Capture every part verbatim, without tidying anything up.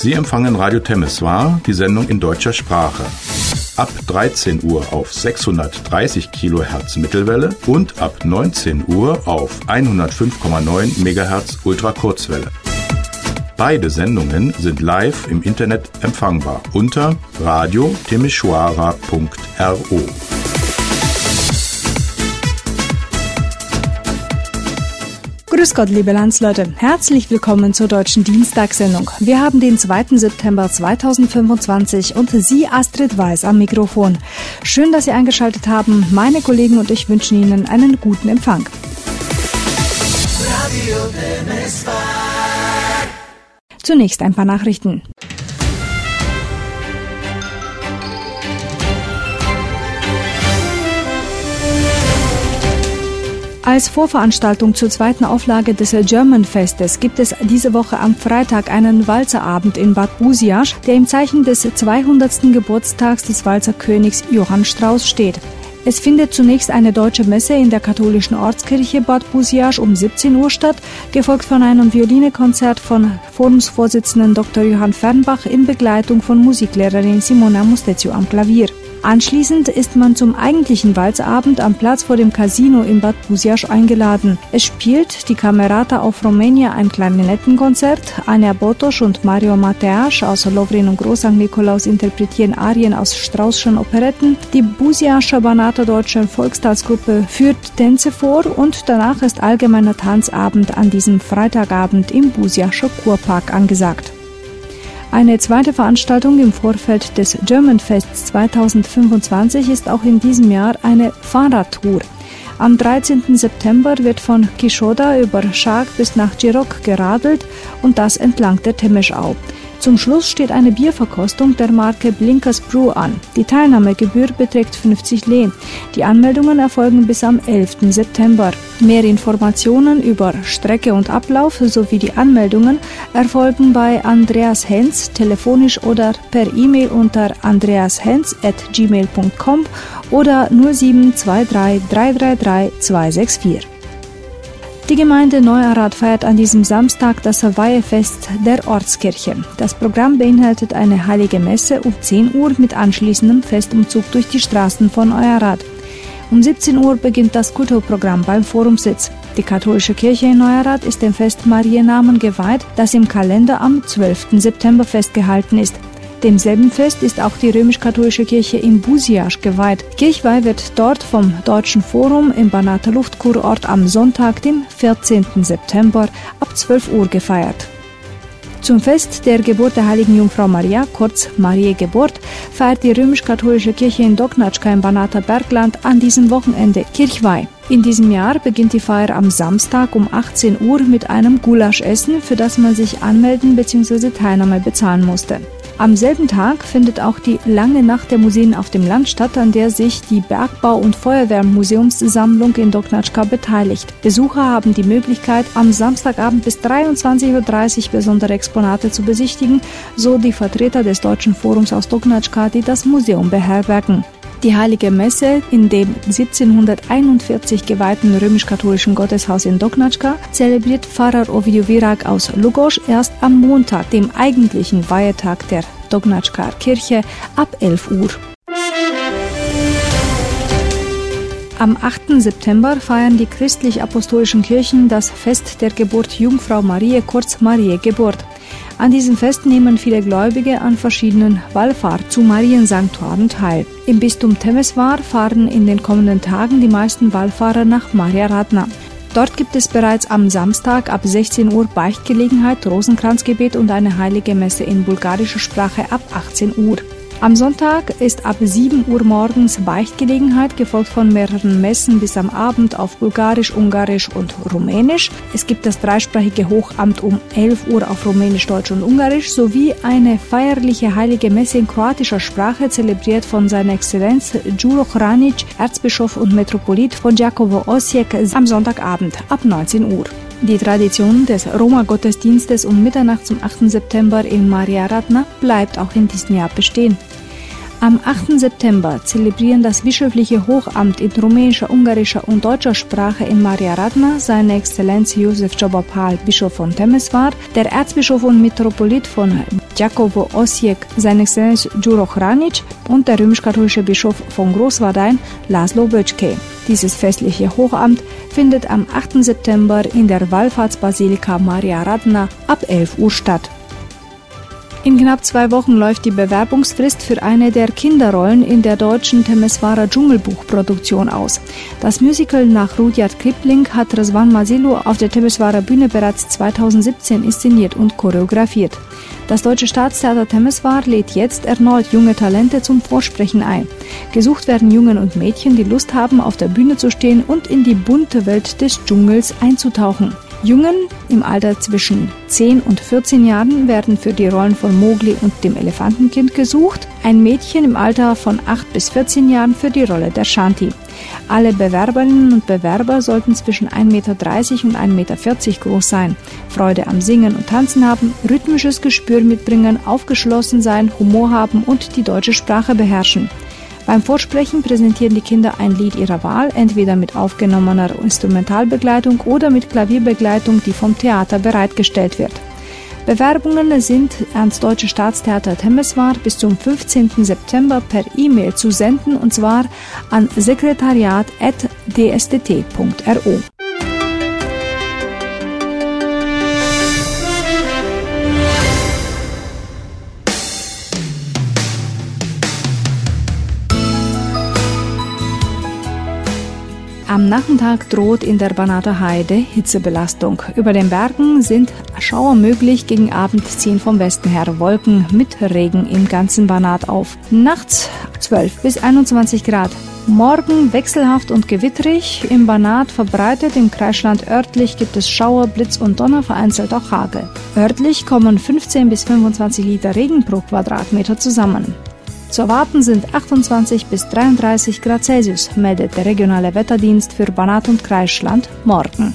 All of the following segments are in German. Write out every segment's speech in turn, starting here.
Sie empfangen Radio Temeswar, die Sendung in deutscher Sprache. Ab dreizehn Uhr auf sechshundertdreißig Kilohertz Mittelwelle und ab neunzehn Uhr auf hundertfünf Komma neun Megahertz Ultrakurzwelle. Beide Sendungen sind live im Internet empfangbar unter radio temeshwara punkt ro. Grüß Gott, liebe Landsleute. Herzlich willkommen zur deutschen Dienstagssendung. Wir haben den zweiten September zweitausendfünfundzwanzig und Sie, Astrid Weiß, am Mikrofon. Schön, dass Sie eingeschaltet haben. Meine Kollegen und ich wünschen Ihnen einen guten Empfang. Radio Temeswar. Zunächst ein paar Nachrichten. Als Vorveranstaltung zur zweiten Auflage des German Festes gibt es diese Woche am Freitag einen Walzerabend in Bad Buziasz, der im Zeichen des zweihundertsten Geburtstags des Walzerkönigs Johann Strauss steht. Es findet zunächst eine deutsche Messe in der katholischen Ortskirche Bad Buziasz um siebzehn Uhr statt, gefolgt von einem Violinekonzert von Forumsvorsitzenden Doktor Johann Fernbach in Begleitung von Musiklehrerin Simona Musteciu am Klavier. Anschließend ist man zum eigentlichen Walzerabend am Platz vor dem Casino in Bad Buziasz eingeladen. Es spielt die Camerata of Romania ein Klarinettenkonzert, Anja Botosch und Mario Mateasch aus Lovrin und Großsankt Nikolaus interpretieren Arien aus Straußschen Operetten, die Buziascher Banater Deutsche Volkstanzgruppe führt Tänze vor und danach ist allgemeiner Tanzabend an diesem Freitagabend im Buziascher Kurpark angesagt. Eine zweite Veranstaltung im Vorfeld des German Fests zweitausendfünfundzwanzig ist auch in diesem Jahr eine Fahrradtour. Am dreizehnten September wird von Kishoda über Schag bis nach Girok geradelt und das entlang der Temeschau. Zum Schluss steht eine Bierverkostung der Marke Blinkers Brew an. Die Teilnahmegebühr beträgt fünfzig Leh. Die Anmeldungen erfolgen bis am elften September. Mehr Informationen über Strecke und Ablauf sowie die Anmeldungen erfolgen bei Andreas Henz telefonisch oder per E-Mail unter andreashenz at gmail punkt com oder null sieben zwei drei drei drei drei zwei sechs vier. Die Gemeinde Neuerath feiert an diesem Samstag das Weihefest der Ortskirche. Das Programm beinhaltet eine heilige Messe um zehn Uhr mit anschließendem Festumzug durch die Straßen von Neuerath. Um siebzehn Uhr beginnt das Kulturprogramm beim Forumsitz. Die katholische Kirche in Neuerath ist dem Fest Mariennamen geweiht, das im Kalender am zwölften September festgehalten ist. Demselben Fest ist auch die römisch-katholische Kirche in Buziasz geweiht. Kirchweih wird dort vom Deutschen Forum im Banater Luftkurort am Sonntag, dem vierzehnten September, ab zwölf Uhr gefeiert. Zum Fest der Geburt der heiligen Jungfrau Maria, kurz Mariä Geburt, feiert die römisch-katholische Kirche in Doknatschka im Banater Bergland an diesem Wochenende Kirchweih. In diesem Jahr beginnt die Feier am Samstag um achtzehn Uhr mit einem Gulaschessen, für das man sich anmelden bzw. Teilnahme bezahlen musste. Am selben Tag findet auch die Lange Nacht der Museen auf dem Land statt, an der sich die Bergbau- und Feuerwehrmuseumssammlung in Doknatschka beteiligt. Besucher haben die Möglichkeit, am Samstagabend bis dreiundzwanzig Uhr dreißig besondere Exponate zu besichtigen, so die Vertreter des Deutschen Forums aus Doknatschka, die das Museum beherbergen. Die Heilige Messe in dem siebzehnhunderteinundvierzig geweihten römisch-katholischen Gotteshaus in Doknatschka zelebriert Pfarrer Ovidiu Virak aus Lugosz erst am Montag, dem eigentlichen Weihetag der Doknatschkar Kirche, ab elf Uhr. Am achten September feiern die christlich-apostolischen Kirchen das Fest der Geburt Jungfrau Mariä, kurz Mariä Geburt. An diesem Fest nehmen viele Gläubige an verschiedenen Wallfahrt zu Mariensanktuaren teil. Im Bistum Temeswar fahren in den kommenden Tagen die meisten Wallfahrer nach Maria Radna. Dort gibt es bereits am Samstag ab sechzehn Uhr Beichtgelegenheit, Rosenkranzgebet und eine heilige Messe in bulgarischer Sprache ab achtzehn Uhr. Am Sonntag ist ab sieben Uhr morgens Beichtgelegenheit, gefolgt von mehreren Messen bis am Abend auf Bulgarisch, Ungarisch und Rumänisch. Es gibt das dreisprachige Hochamt um elf Uhr auf Rumänisch, Deutsch und Ungarisch sowie eine feierliche heilige Messe in kroatischer Sprache, zelebriert von seiner Exzellenz Đuro Hranić, Erzbischof und Metropolit von Đakovo Osijek am Sonntagabend ab neunzehn Uhr. Die Tradition des Roma-Gottesdienstes um Mitternacht zum achten September in Maria Radna bleibt auch in diesem Jahr bestehen. Am achten September zelebrieren das bischöfliche Hochamt in rumänischer, ungarischer und deutscher Sprache in Maria Radna seine Exzellenz Josef Jobopal, Bischof von Temeswar, der Erzbischof und Metropolit von Đakovo Osijek, seine Exzellenz Đuro Hranić und der römisch-katholische Bischof von Großwardein, Laszlo Böttke. Dieses festliche Hochamt findet am achten September in der Wallfahrtsbasilika Maria Radna ab elf Uhr statt. In knapp zwei Wochen läuft die Bewerbungsfrist für eine der Kinderrollen in der deutschen Temeswarer Dschungelbuch-Produktion aus. Das Musical nach Rudyard Kipling hat Răzvan Mazilu auf der Temeswarer Bühne bereits zweitausendsiebzehn inszeniert und choreografiert. Das Deutsche Staatstheater Temeswar lädt jetzt erneut junge Talente zum Vorsprechen ein. Gesucht werden Jungen und Mädchen, die Lust haben, auf der Bühne zu stehen und in die bunte Welt des Dschungels einzutauchen. Jungen im Alter zwischen zehn und vierzehn Jahren werden für die Rollen von Mowgli und dem Elefantenkind gesucht, ein Mädchen im Alter von acht bis vierzehn Jahren für die Rolle der Shanti. Alle Bewerberinnen und Bewerber sollten zwischen ein Meter dreißig und ein Meter vierzig groß sein, Freude am Singen und Tanzen haben, rhythmisches Gespür mitbringen, aufgeschlossen sein, Humor haben und die deutsche Sprache beherrschen. Beim Vorsprechen präsentieren die Kinder ein Lied ihrer Wahl, entweder mit aufgenommener Instrumentalbegleitung oder mit Klavierbegleitung, die vom Theater bereitgestellt wird. Bewerbungen sind ans Deutsche Staatstheater Temeswar bis zum fünfzehnten September per E-Mail zu senden, und zwar an sekretariat at d s t t punkt r o. Am Nachmittag droht in der Banater Heide Hitzebelastung. Über den Bergen sind Schauer möglich. Gegen Abend ziehen vom Westen her Wolken mit Regen im ganzen Banat auf. Nachts zwölf bis einundzwanzig Grad. Morgen wechselhaft und gewitterig. Im Banat verbreitet, im Kreisland örtlich gibt es Schauer, Blitz und Donner, vereinzelt auch Hagel. Örtlich kommen fünfzehn bis fünfundzwanzig Liter Regen pro Quadratmeter zusammen. Zu erwarten sind achtundzwanzig bis dreiunddreißig Grad Celsius, meldet der regionale Wetterdienst für Banat und Kreisland morgen.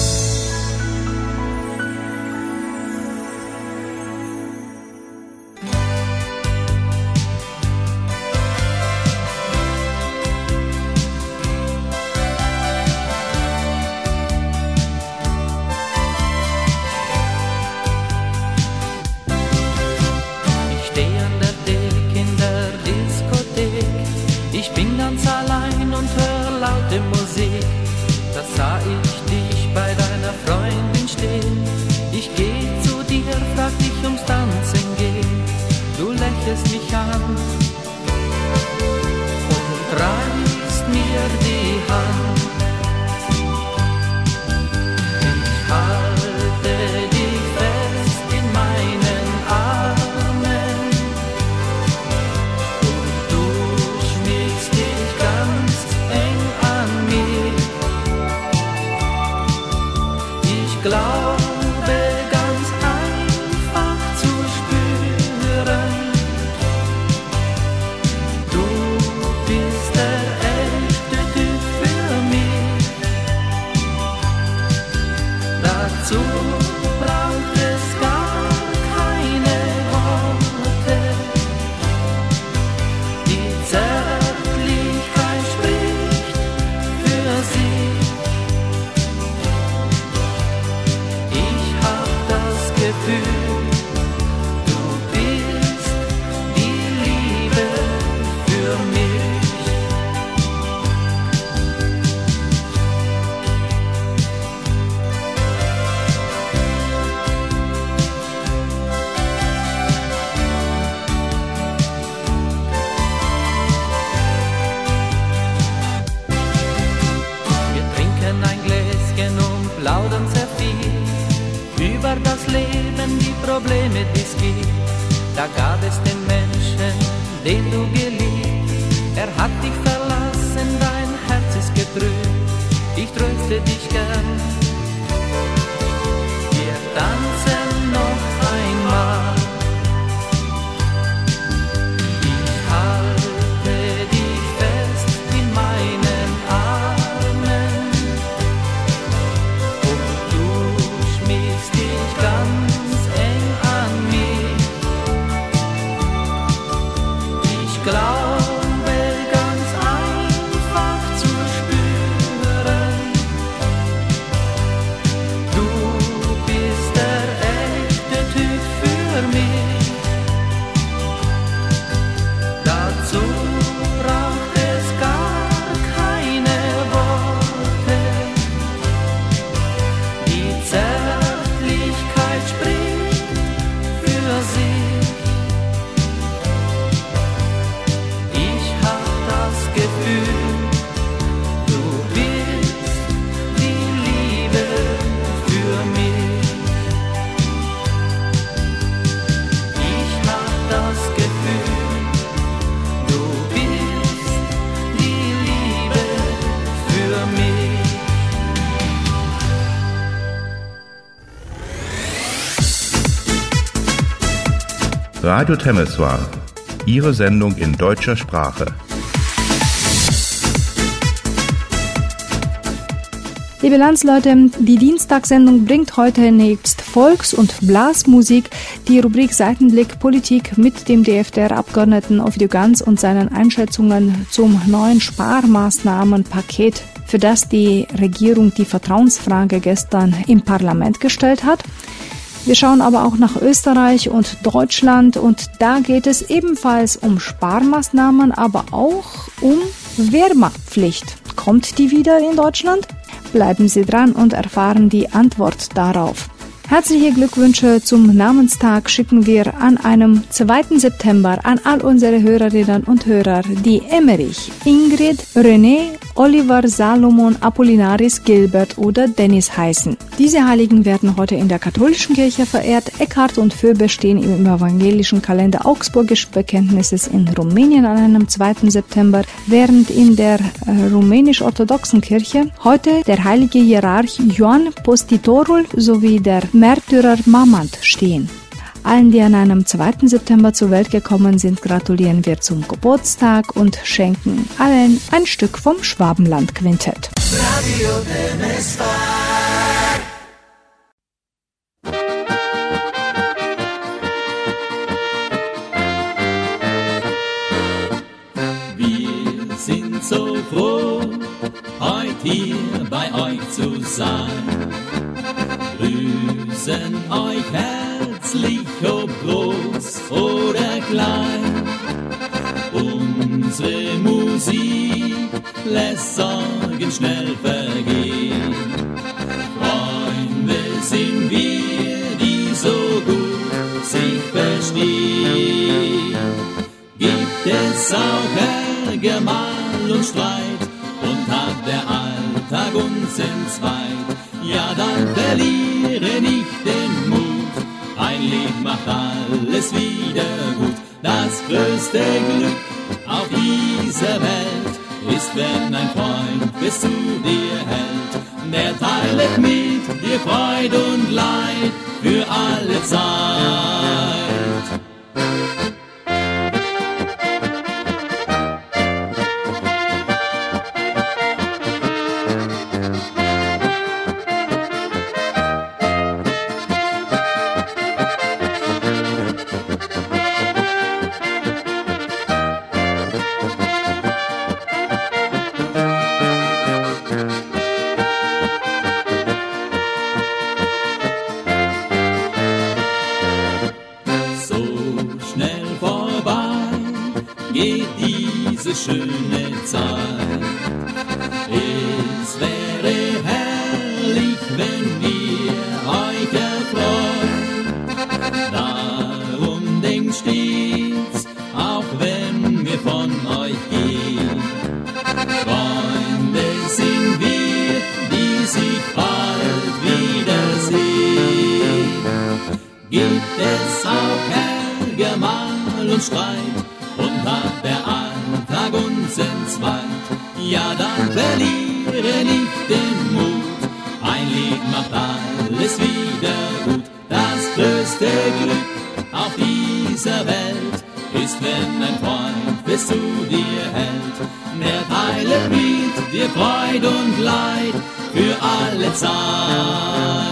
Probleme, die es gibt, da gab es den Menschen, den du geliebt. Er hat dich verlassen, dein Herz ist getrübt. Ich tröste dich gern. Wir tanzen noch einmal. Ich halte dich fest in meinen Armen und du schmiegst dich ganz eng an mich. Ich glaube, Radio Temeswar, Ihre Sendung in deutscher Sprache. Liebe Landsleute, die Dienstagssendung bringt heute nebst Volks- und Blasmusik die Rubrik Seitenblick Politik mit dem D F D R-Abgeordneten Ovidio Ganz und seinen Einschätzungen zum neuen Sparmaßnahmenpaket, für das die Regierung die Vertrauensfrage gestern im Parlament gestellt hat. Wir schauen aber auch nach Österreich und Deutschland und da geht es ebenfalls um Sparmaßnahmen, aber auch um Wehrmachtpflicht. Kommt die wieder in Deutschland? Bleiben Sie dran und erfahren die Antwort darauf. Herzliche Glückwünsche zum Namenstag schicken wir an einem zweiten September an all unsere Hörerinnen und Hörer, die Emmerich, Ingrid, René, Oliver, Salomon, Apollinaris, Gilbert oder Dennis heißen. Diese Heiligen werden heute in der katholischen Kirche verehrt. Eckhard und Phoebe stehen im evangelischen Kalender Augsburgischen Bekenntnisses in Rumänien an einem zweiten September, während in der äh, rumänisch-orthodoxen Kirche heute der heilige Hierarch Ioan Postitorul sowie der Märtyrer Mamant stehen. Allen, die an einem zweiten September zur Welt gekommen sind, gratulieren wir zum Geburtstag und schenken allen ein Stück vom Schwabenland-Quintett. Radio Temeswar. Wir sind so froh, heute hier bei euch zu sein. Grüßen euch herzlich, ob groß oder klein. Unsere Musik lässt Sorgen schnell vergehen. Freunde sind wir, die so gut sich verstehen. Gibt es auch Ärger, Mal und Streit und hat der Alltag uns entzweit, ja dann verliere nicht den Mut. Ein Lied macht alles wieder gut. Das größte Glück auf dieser Welt ist, wenn ein Freund bis zu dir hält. Der teilet mit dir Freude und Leid für alle Zeit. Schöne Zeit. Es wäre herrlich, wenn wir euch erfreuen. Darum denkt stets, auch wenn wir von euch gehen. Freunde sind wir, die sich bald wiedersehen. Gibt es auch Ärger, Mal und Streit und hat der Alltag uns entzweit, ja dann verliere nicht den Mut. Ein Lied macht alles wieder gut. Das größte Glück auf dieser Welt ist, wenn ein Freund bis zu dir hält. Der teilet mit dir Freude und Leid für alle Zeit.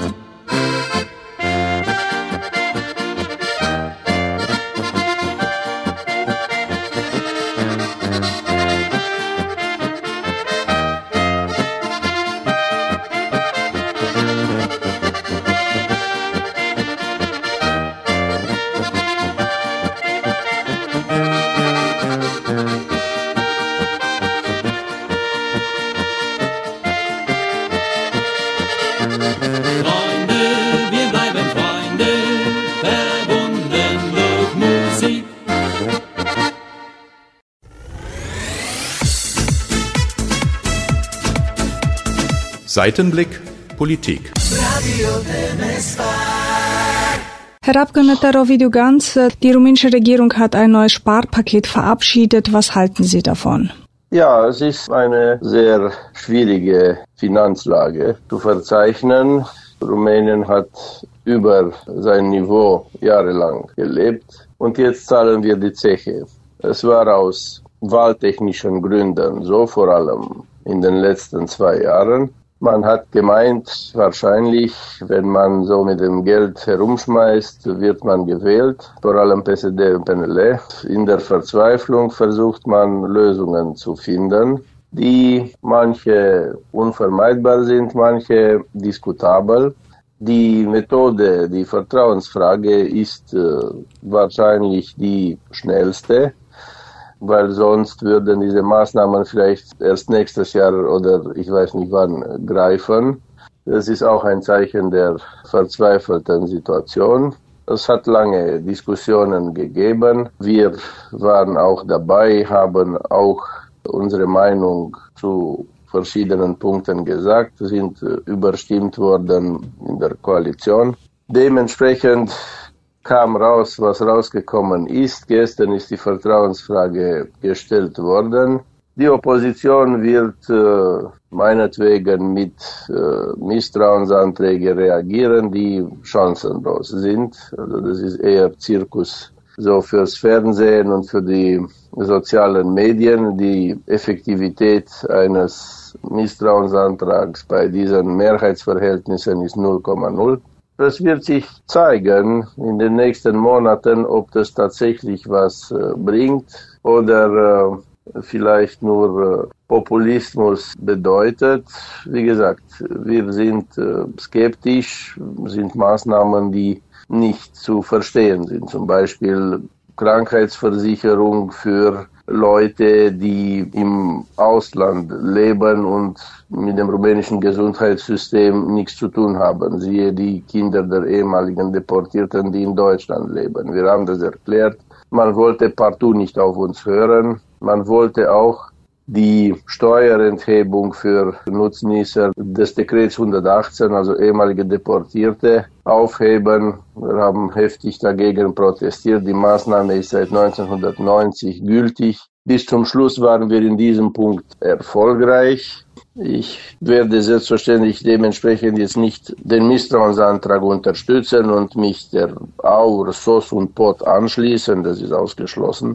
Seitenblick Politik. Radio Temeswar. Herr Abgeordneter Ovidio Ganz, die rumänische Regierung hat ein neues Sparpaket verabschiedet. Was halten Sie davon? Ja, es ist eine sehr schwierige Finanzlage zu verzeichnen. Rumänien hat über sein Niveau jahrelang gelebt und jetzt zahlen wir die Zeche. Es war aus wahltechnischen Gründen so, vor allem in den letzten zwei Jahren. Man hat gemeint, wahrscheinlich, wenn man so mit dem Geld herumschmeißt, wird man gewählt, vor allem P S D und P N L. In der Verzweiflung versucht man, Lösungen zu finden, die manche unvermeidbar sind, manche diskutabel. Die Methode, die Vertrauensfrage ist äh, wahrscheinlich die schnellste, weil sonst würden diese Maßnahmen vielleicht erst nächstes Jahr oder ich weiß nicht wann greifen. Das ist auch ein Zeichen der verzweifelten Situation. Es hat lange Diskussionen gegeben. Wir waren auch dabei, haben auch unsere Meinung zu verschiedenen Punkten gesagt, sind überstimmt worden in der Koalition. Dementsprechend kam raus, was rausgekommen ist. Gestern ist die Vertrauensfrage gestellt worden. Die Opposition wird äh, meinetwegen mit äh, Misstrauensanträgen reagieren, die chancenlos sind. Also das ist eher Zirkus so fürs Fernsehen und für die sozialen Medien. Die Effektivität eines Misstrauensantrags bei diesen Mehrheitsverhältnissen ist null Komma null. Das wird sich zeigen in den nächsten Monaten, ob das tatsächlich was äh, bringt oder äh, vielleicht nur äh, Populismus bedeutet. Wie gesagt, wir sind äh, skeptisch, sind Maßnahmen, die nicht zu verstehen sind. Zum Beispiel Krankheitsversicherung für Leute, die im Ausland leben und mit dem rumänischen Gesundheitssystem nichts zu tun haben. Siehe die Kinder der ehemaligen Deportierten, die in Deutschland leben. Wir haben das erklärt. Man wollte partout nicht auf uns hören. Man wollte auch die Steuerenthebung für Nutznießer des Dekrets hundertachtzehn, also ehemalige Deportierte, aufheben. Wir haben heftig dagegen protestiert. Die Maßnahme ist seit neunzehnhundertneunzig gültig. Bis zum Schluss waren wir in diesem Punkt erfolgreich. Ich werde selbstverständlich dementsprechend jetzt nicht den Misstrauensantrag unterstützen und mich der Aur, S O S und P O T anschließen. Das ist ausgeschlossen,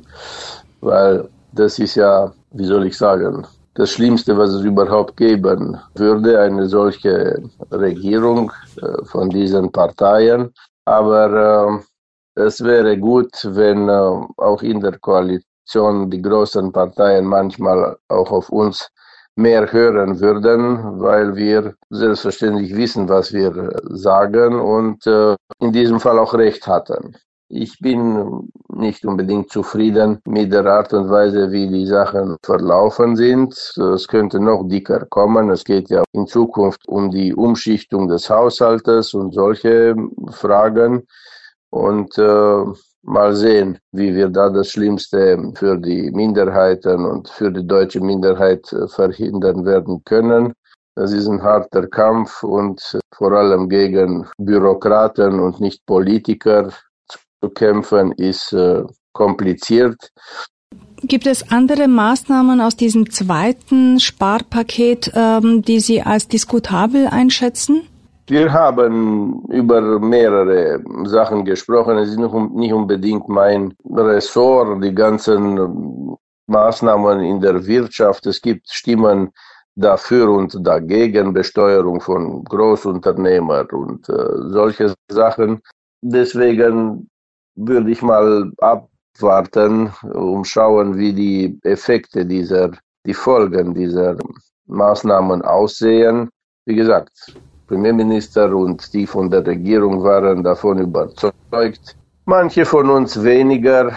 weil das ist ja, wie soll ich sagen, das Schlimmste, was es überhaupt geben würde, eine solche Regierung äh, von diesen Parteien. Aber äh, es wäre gut, wenn äh, auch in der Koalition die großen Parteien manchmal auch auf uns mehr hören würden, weil wir selbstverständlich wissen, was wir sagen und äh, in diesem Fall auch recht hatten. Ich bin nicht unbedingt zufrieden mit der Art und Weise, wie die Sachen verlaufen sind. Es könnte noch dicker kommen. Es geht ja in Zukunft um die Umschichtung des Haushaltes und solche Fragen. Und äh, mal sehen, wie wir da das Schlimmste für die Minderheiten und für die deutsche Minderheit verhindern werden können. Das ist ein harter Kampf und vor allem gegen Bürokraten und nicht Politiker zu kämpfen, ist äh, kompliziert. Gibt es andere Maßnahmen aus diesem zweiten Sparpaket, ähm, die Sie als diskutabel einschätzen? Wir haben über mehrere Sachen gesprochen. Es ist nicht unbedingt mein Ressort, die ganzen Maßnahmen in der Wirtschaft. Es gibt Stimmen dafür und dagegen, Besteuerung von Großunternehmern und äh, solche Sachen. Deswegen würde ich mal abwarten und schauen, wie die Effekte dieser, die Folgen dieser Maßnahmen aussehen. Wie gesagt, Premierminister und die von der Regierung waren davon überzeugt. Manche von uns weniger,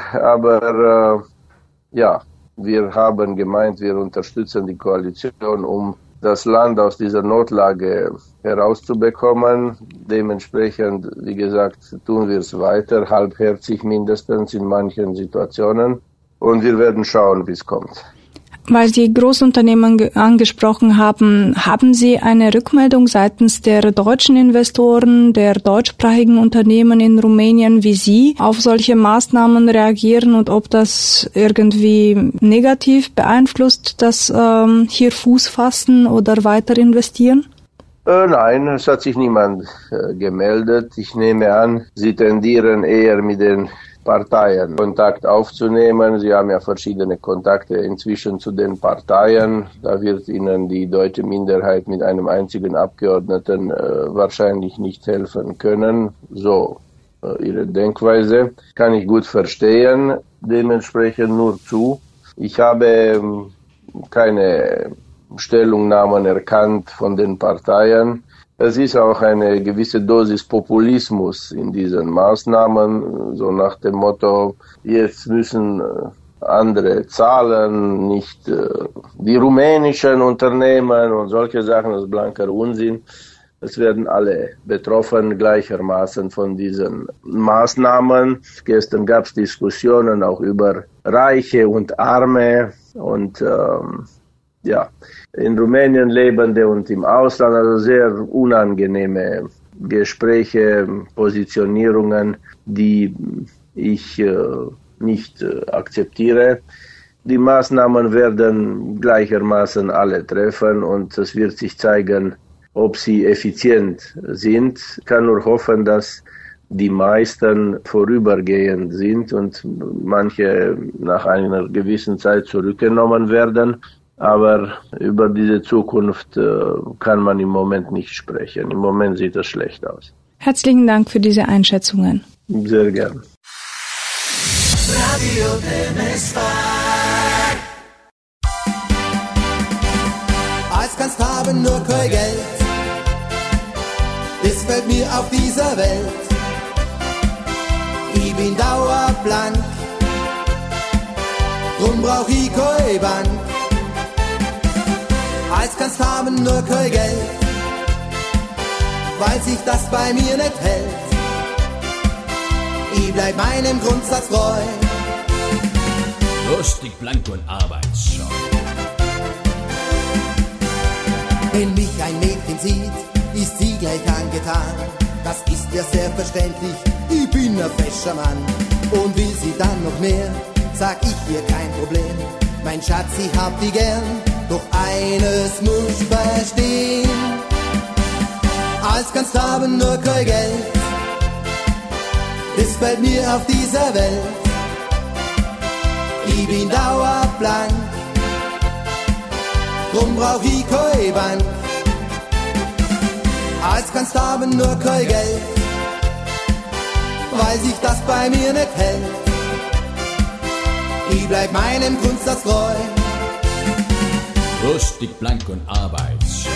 aber äh, ja, wir haben gemeint, wir unterstützen die Koalition, um das Land aus dieser Notlage herauszubekommen. Dementsprechend, wie gesagt, tun wir es weiter, halbherzig mindestens in manchen Situationen. Und wir werden schauen, wie es kommt. Weil Sie Großunternehmen angesprochen haben, haben Sie eine Rückmeldung seitens der deutschen Investoren, der deutschsprachigen Unternehmen in Rumänien, wie Sie auf solche Maßnahmen reagieren und ob das irgendwie negativ beeinflusst, dass ähm, hier Fuß fassen oder weiter investieren? Äh, nein, es hat sich niemand äh, gemeldet. Ich nehme an, sie tendieren eher mit den Parteien Kontakt aufzunehmen. Sie haben ja verschiedene Kontakte inzwischen zu den Parteien. Da wird ihnen die deutsche Minderheit mit einem einzigen Abgeordneten äh, wahrscheinlich nicht helfen können. So, äh, ihre Denkweise kann ich gut verstehen, dementsprechend nur zu. Ich habe äh, keine Stellungnahmen erkannt von den Parteien. Es ist auch eine gewisse Dosis Populismus in diesen Maßnahmen, so nach dem Motto, jetzt müssen andere zahlen, nicht die rumänischen Unternehmen und solche Sachen, das ist blanker Unsinn. Es werden alle betroffen gleichermaßen von diesen Maßnahmen. Gestern gab es Diskussionen auch über Reiche und Arme und ähm, ja, in Rumänien lebende und im Ausland, also sehr unangenehme Gespräche, Positionierungen, die ich äh, nicht äh, akzeptiere. Die Maßnahmen werden gleichermaßen alle treffen und es wird sich zeigen, ob sie effizient sind. Ich kann nur hoffen, dass die meisten vorübergehend sind und manche nach einer gewissen Zeit zurückgenommen werden. Aber über diese Zukunft äh, kann man im Moment nicht sprechen. Im Moment sieht es schlecht aus. Herzlichen Dank für diese Einschätzungen. Sehr gern. Radio M S V. Als kannst haben nur kein Geld, das fällt mir auf dieser Welt. Ich bin dauerblank, drum brauch ich keine Bank. Als kannst haben nur kein Geld, weil sich das bei mir nicht hält. Ich bleib meinem Grundsatz treu. Lustig, blank und arbeitsscheu. Wenn mich ein Mädchen sieht, ist sie gleich angetan. Das ist ja sehr verständlich, ich bin ein fescher Mann. Und will sie dann noch mehr, sag ich ihr kein Problem. Mein Schatz, ich hab die gern, doch eines musst verstehen. Als kannst haben nur kein Geld, das fällt mir auf dieser Welt. Ich bin dauerblank, drum brauch ich keine Bank. Als kannst haben nur kein Geld, weil sich das bei mir nicht hält. Ich bleib meinem Grundsatz treu. Lustig, blank und arbeitsscheu.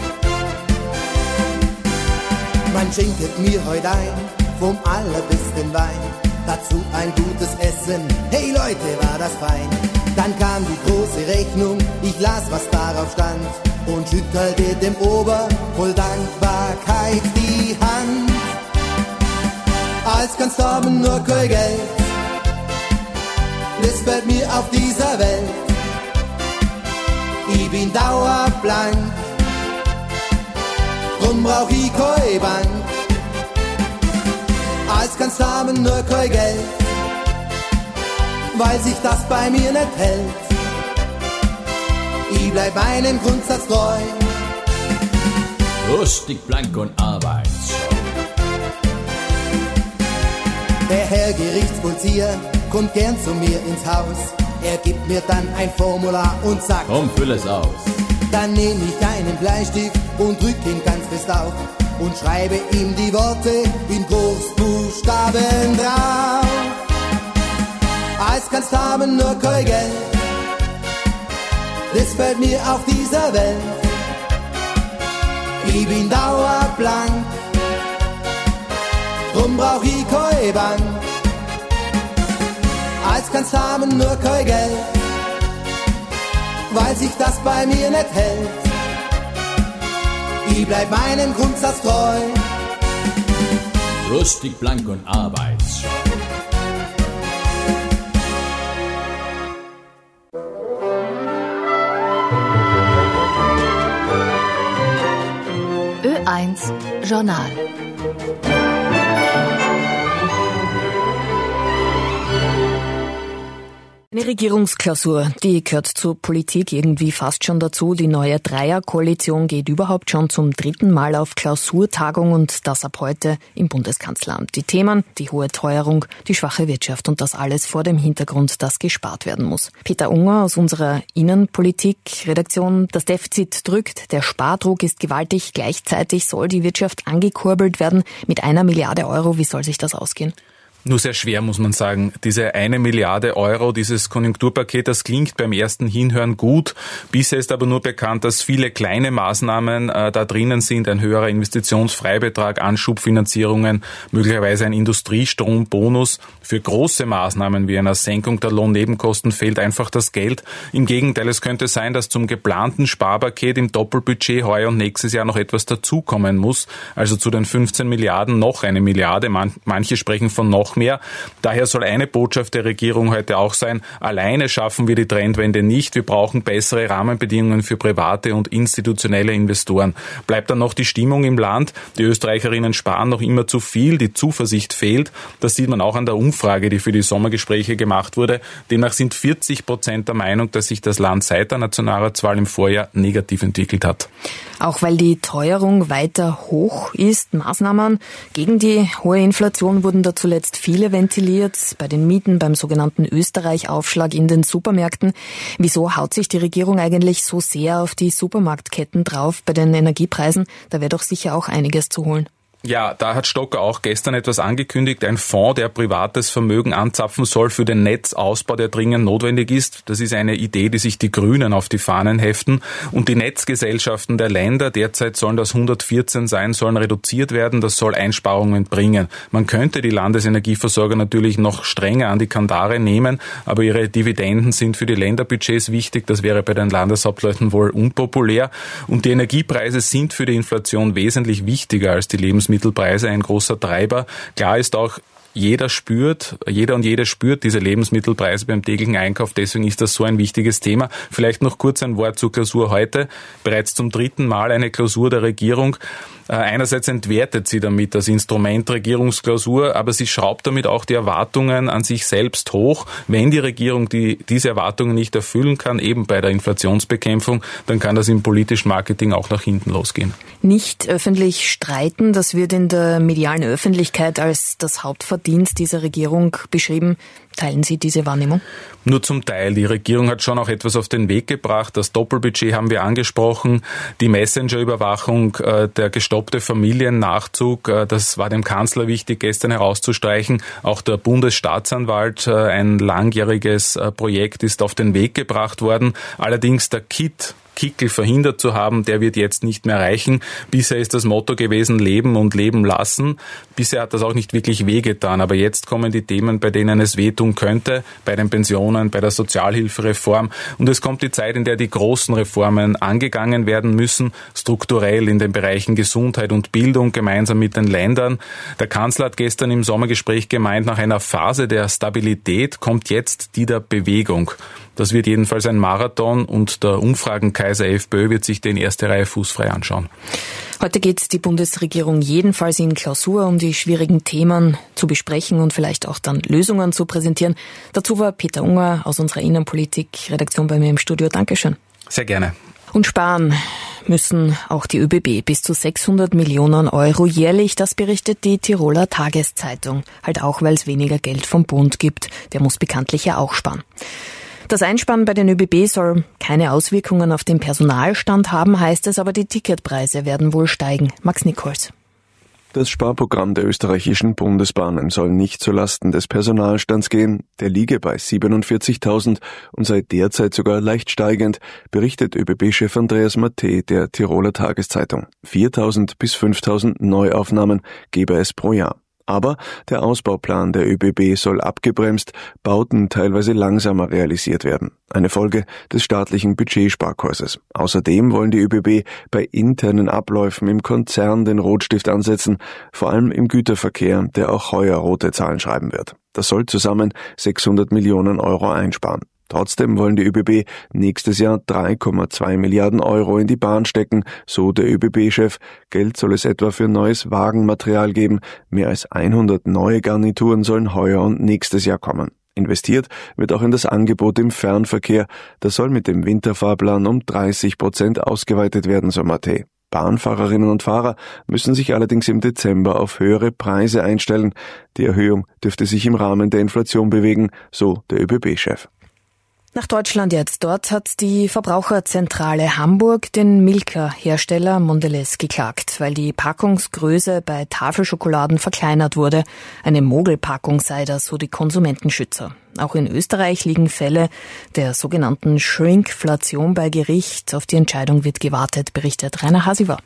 Man schenket mir heut ein vom allerbesten Wein, dazu ein gutes Essen, hey Leute, war das fein. Dann kam die große Rechnung, ich las, was darauf stand und schüttelte dem Ober voll Dankbarkeit die Hand. Als kannst haben nur kein Geld, das fällt mir auf dieser Welt. Ich bin dauerblank, drum brauch ich keine Bank. Als kannst haben nur kein Geld, weil sich das bei mir nicht hält. Ich bleib meinem Grundsatz treu. Lustig, blank und arbeitsscheu. Der Herr Gerichtsvollzieher kommt gern zu mir ins Haus. Er gibt mir dann ein Formular und sagt, komm, füll es aus. Dann nehm ich einen Bleistift und drück ihn ganz fest auf und schreibe ihm die Worte in Großbuchstaben drauf. Als kannst haben nur kein Geld, das fällt mir auf dieser Welt. Ich bin dauerblank, drum brauch ich keine Bank. Als kannst haben nur kein Geld, weil sich das bei mir nicht hält. Ich bleib meinem Grundsatz treu. Lustig, blank und arbeitsscheu. Ö eins Journal. Eine Regierungsklausur, die gehört zur Politik irgendwie fast schon dazu. Die neue Dreierkoalition geht überhaupt schon zum dritten Mal auf Klausurtagung und das ab heute im Bundeskanzleramt. Die Themen, die hohe Teuerung, die schwache Wirtschaft und das alles vor dem Hintergrund, dass gespart werden muss. Peter Unger aus unserer Innenpolitik-Redaktion. Das Defizit drückt, der Spardruck ist gewaltig. Gleichzeitig soll die Wirtschaft angekurbelt werden mit einer Milliarde Euro. Wie soll sich das ausgehen? Nur sehr schwer, muss man sagen. Diese eine Milliarde Euro, dieses Konjunkturpaket, das klingt beim ersten Hinhören gut. Bisher ist aber nur bekannt, dass viele kleine Maßnahmen äh, da drinnen sind. Ein höherer Investitionsfreibetrag, Anschubfinanzierungen, möglicherweise ein Industriestrombonus. Für große Maßnahmen wie einer Senkung der Lohnnebenkosten fehlt einfach das Geld. Im Gegenteil, es könnte sein, dass zum geplanten Sparpaket im Doppelbudget heuer und nächstes Jahr noch etwas dazukommen muss. Also zu den fünfzehn Milliarden noch eine Milliarde. Man, manche sprechen von noch mehr. Daher soll eine Botschaft der Regierung heute auch sein, alleine schaffen wir die Trendwende nicht. Wir brauchen bessere Rahmenbedingungen für private und institutionelle Investoren. Bleibt dann noch die Stimmung im Land. Die Österreicherinnen sparen noch immer zu viel. Die Zuversicht fehlt. Das sieht man auch an der Umfrage, die für die Sommergespräche gemacht wurde. Demnach sind vierzig Prozent der Meinung, dass sich das Land seit der Nationalratswahl im Vorjahr negativ entwickelt hat. Auch weil die Teuerung weiter hoch ist. Maßnahmen gegen die hohe Inflation wurden da zuletzt viele ventiliert, bei den Mieten, beim sogenannten Österreich-Aufschlag in den Supermärkten. Wieso haut sich die Regierung eigentlich so sehr auf die Supermarktketten drauf bei den Energiepreisen? Da wäre doch sicher auch einiges zu holen. Ja, da hat Stocker auch gestern etwas angekündigt, ein Fonds, der privates Vermögen anzapfen soll für den Netzausbau, der dringend notwendig ist. Das ist eine Idee, die sich die Grünen auf die Fahnen heften. Und die Netzgesellschaften der Länder, derzeit sollen das hundertvierzehn sein, sollen reduziert werden. Das soll Einsparungen bringen. Man könnte die Landesenergieversorger natürlich noch strenger an die Kandare nehmen, aber ihre Dividenden sind für die Länderbudgets wichtig. Das wäre bei den Landeshauptleuten wohl unpopulär. Und die Energiepreise sind für die Inflation wesentlich wichtiger als die Lebensmittel. Mittelpreise ein großer Treiber. Klar ist auch, jeder spürt, jeder und jede spürt diese Lebensmittelpreise beim täglichen Einkauf. Deswegen ist das so ein wichtiges Thema. Vielleicht noch kurz ein Wort zur Klausur heute. Bereits zum dritten Mal eine Klausur der Regierung. Einerseits entwertet sie damit das Instrument Regierungsklausur, aber sie schraubt damit auch die Erwartungen an sich selbst hoch. Wenn die Regierung die, diese Erwartungen nicht erfüllen kann, eben bei der Inflationsbekämpfung, dann kann das im politischen Marketing auch nach hinten losgehen. Nicht öffentlich streiten, das wird in der medialen Öffentlichkeit als das Hauptverdienst dieser Regierung beschrieben. Teilen Sie diese Wahrnehmung? Nur zum Teil. Die Regierung hat schon auch etwas auf den Weg gebracht. Das Doppelbudget haben wir angesprochen. Die Messenger-Überwachung, der gestoppte Familiennachzug, das war dem Kanzler wichtig, gestern herauszustreichen. Auch der Bundesstaatsanwalt, ein langjähriges Projekt, ist auf den Weg gebracht worden. Allerdings der Kit, Kickel verhindert zu haben, der wird jetzt nicht mehr reichen. Bisher ist das Motto gewesen, leben und leben lassen. Bisher hat das auch nicht wirklich wehgetan, aber jetzt kommen die Themen, bei denen es wehtun könnte, bei den Pensionen, bei der Sozialhilfereform. Und es kommt die Zeit, in der die großen Reformen angegangen werden müssen, strukturell in den Bereichen Gesundheit und Bildung, gemeinsam mit den Ländern. Der Kanzler hat gestern im Sommergespräch gemeint, nach einer Phase der Stabilität kommt jetzt die der Bewegung. Das wird jedenfalls ein Marathon und der Umfragenkaiser FPÖ wird sich den erste Reihe fußfrei anschauen. Heute geht die Bundesregierung jedenfalls in Klausur, um die schwierigen Themen zu besprechen und vielleicht auch dann Lösungen zu präsentieren. Dazu war Peter Unger aus unserer Innenpolitik-Redaktion bei mir im Studio. Dankeschön. Sehr gerne. Und sparen müssen auch die ÖBB bis zu sechshundert Millionen Euro jährlich. Das berichtet die Tiroler Tageszeitung. Halt auch, weil es weniger Geld vom Bund gibt. Der muss bekanntlich ja auch sparen. Das Einsparen bei den ÖBB soll keine Auswirkungen auf den Personalstand haben, heißt es, aber die Ticketpreise werden wohl steigen. Max Nichols. Das Sparprogramm der österreichischen Bundesbahnen soll nicht zulasten des Personalstands gehen. Der liege bei siebenundvierzigtausend und sei derzeit sogar leicht steigend, berichtet ÖBB-Chef Andreas Mattei der Tiroler Tageszeitung. viertausend bis fünftausend Neuaufnahmen gebe es pro Jahr. Aber der Ausbauplan der ÖBB soll abgebremst, Bauten teilweise langsamer realisiert werden. Eine Folge des staatlichen Budgetsparkurses. Außerdem wollen die ÖBB bei internen Abläufen im Konzern den Rotstift ansetzen, vor allem im Güterverkehr, der auch heuer rote Zahlen schreiben wird. Das soll zusammen sechshundert Millionen Euro einsparen. Trotzdem wollen die ÖBB nächstes Jahr drei Komma zwei Milliarden Euro in die Bahn stecken, so der ÖBB-Chef. Geld soll es etwa für neues Wagenmaterial geben. Mehr als hundert neue Garnituren sollen heuer und nächstes Jahr kommen. Investiert wird auch in das Angebot im Fernverkehr. Das soll mit dem Winterfahrplan um dreißig Prozent ausgeweitet werden, so Mattei. Bahnfahrerinnen und Fahrer müssen sich allerdings im Dezember auf höhere Preise einstellen. Die Erhöhung dürfte sich im Rahmen der Inflation bewegen, so der ÖBB-Chef. Nach Deutschland jetzt. Dort hat die Verbraucherzentrale Hamburg den Milka-Hersteller Mondelez geklagt, weil die Packungsgröße bei Tafelschokoladen verkleinert wurde. Eine Mogelpackung sei das, so die Konsumentenschützer. Auch in Österreich liegen Fälle der sogenannten Shrinkflation bei Gericht. Auf die Entscheidung wird gewartet, berichtet Rainer Hasiver.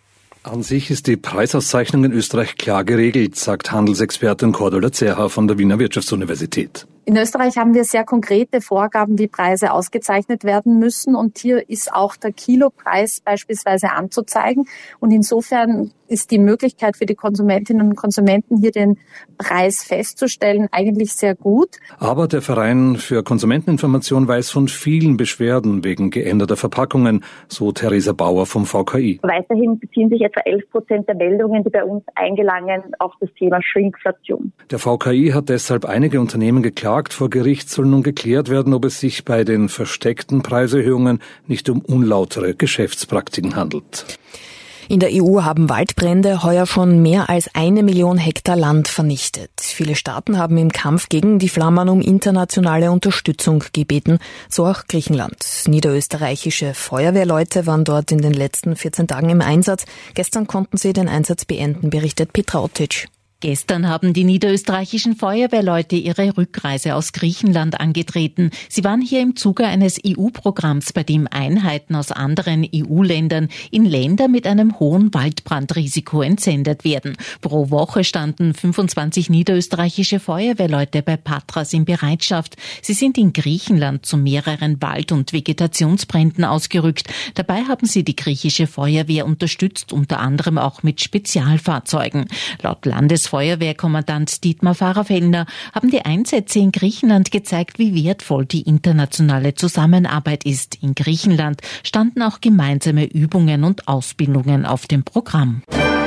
An sich ist die Preisauszeichnung in Österreich klar geregelt, sagt Handelsexpertin Cordula Zerha von der Wiener Wirtschaftsuniversität. In Österreich haben wir sehr konkrete Vorgaben, wie Preise ausgezeichnet werden müssen. Und hier ist auch der Kilopreis beispielsweise anzuzeigen. Und insofern ist die Möglichkeit für die Konsumentinnen und Konsumenten, hier den Preis festzustellen, eigentlich sehr gut. Aber der Verein für Konsumenteninformation weiß von vielen Beschwerden wegen geänderter Verpackungen, so Theresa Bauer vom V K I. Weiterhin beziehen sich etwa elf Prozent der Meldungen, die bei uns eingelangen, auf das Thema Shrinkflation. Der V K I hat deshalb einige Unternehmen geklagt. Vor Gericht soll nun geklärt werden, ob es sich bei den versteckten Preiserhöhungen nicht um unlautere Geschäftspraktiken handelt. In der E U haben Waldbrände heuer schon mehr als eine Million Hektar Land vernichtet. Viele Staaten haben im Kampf gegen die Flammen um internationale Unterstützung gebeten, so auch Griechenland. Niederösterreichische Feuerwehrleute waren dort in den letzten vierzehn Tagen im Einsatz. Gestern konnten sie den Einsatz beenden, berichtet Petra Otic. Gestern haben die niederösterreichischen Feuerwehrleute ihre Rückreise aus Griechenland angetreten. Sie waren hier im Zuge eines E U-Programms, bei dem Einheiten aus anderen E U-Ländern in Länder mit einem hohen Waldbrandrisiko entsendet werden. Pro Woche standen fünfundzwanzig niederösterreichische Feuerwehrleute bei Patras in Bereitschaft. Sie sind in Griechenland zu mehreren Wald- und Vegetationsbränden ausgerückt. Dabei haben sie die griechische Feuerwehr unterstützt, unter anderem auch mit Spezialfahrzeugen. Laut Landes Feuerwehrkommandant Dietmar Pfarrer-Fellner haben die Einsätze in Griechenland gezeigt, wie wertvoll die internationale Zusammenarbeit ist. In Griechenland standen auch gemeinsame Übungen und Ausbildungen auf dem Programm.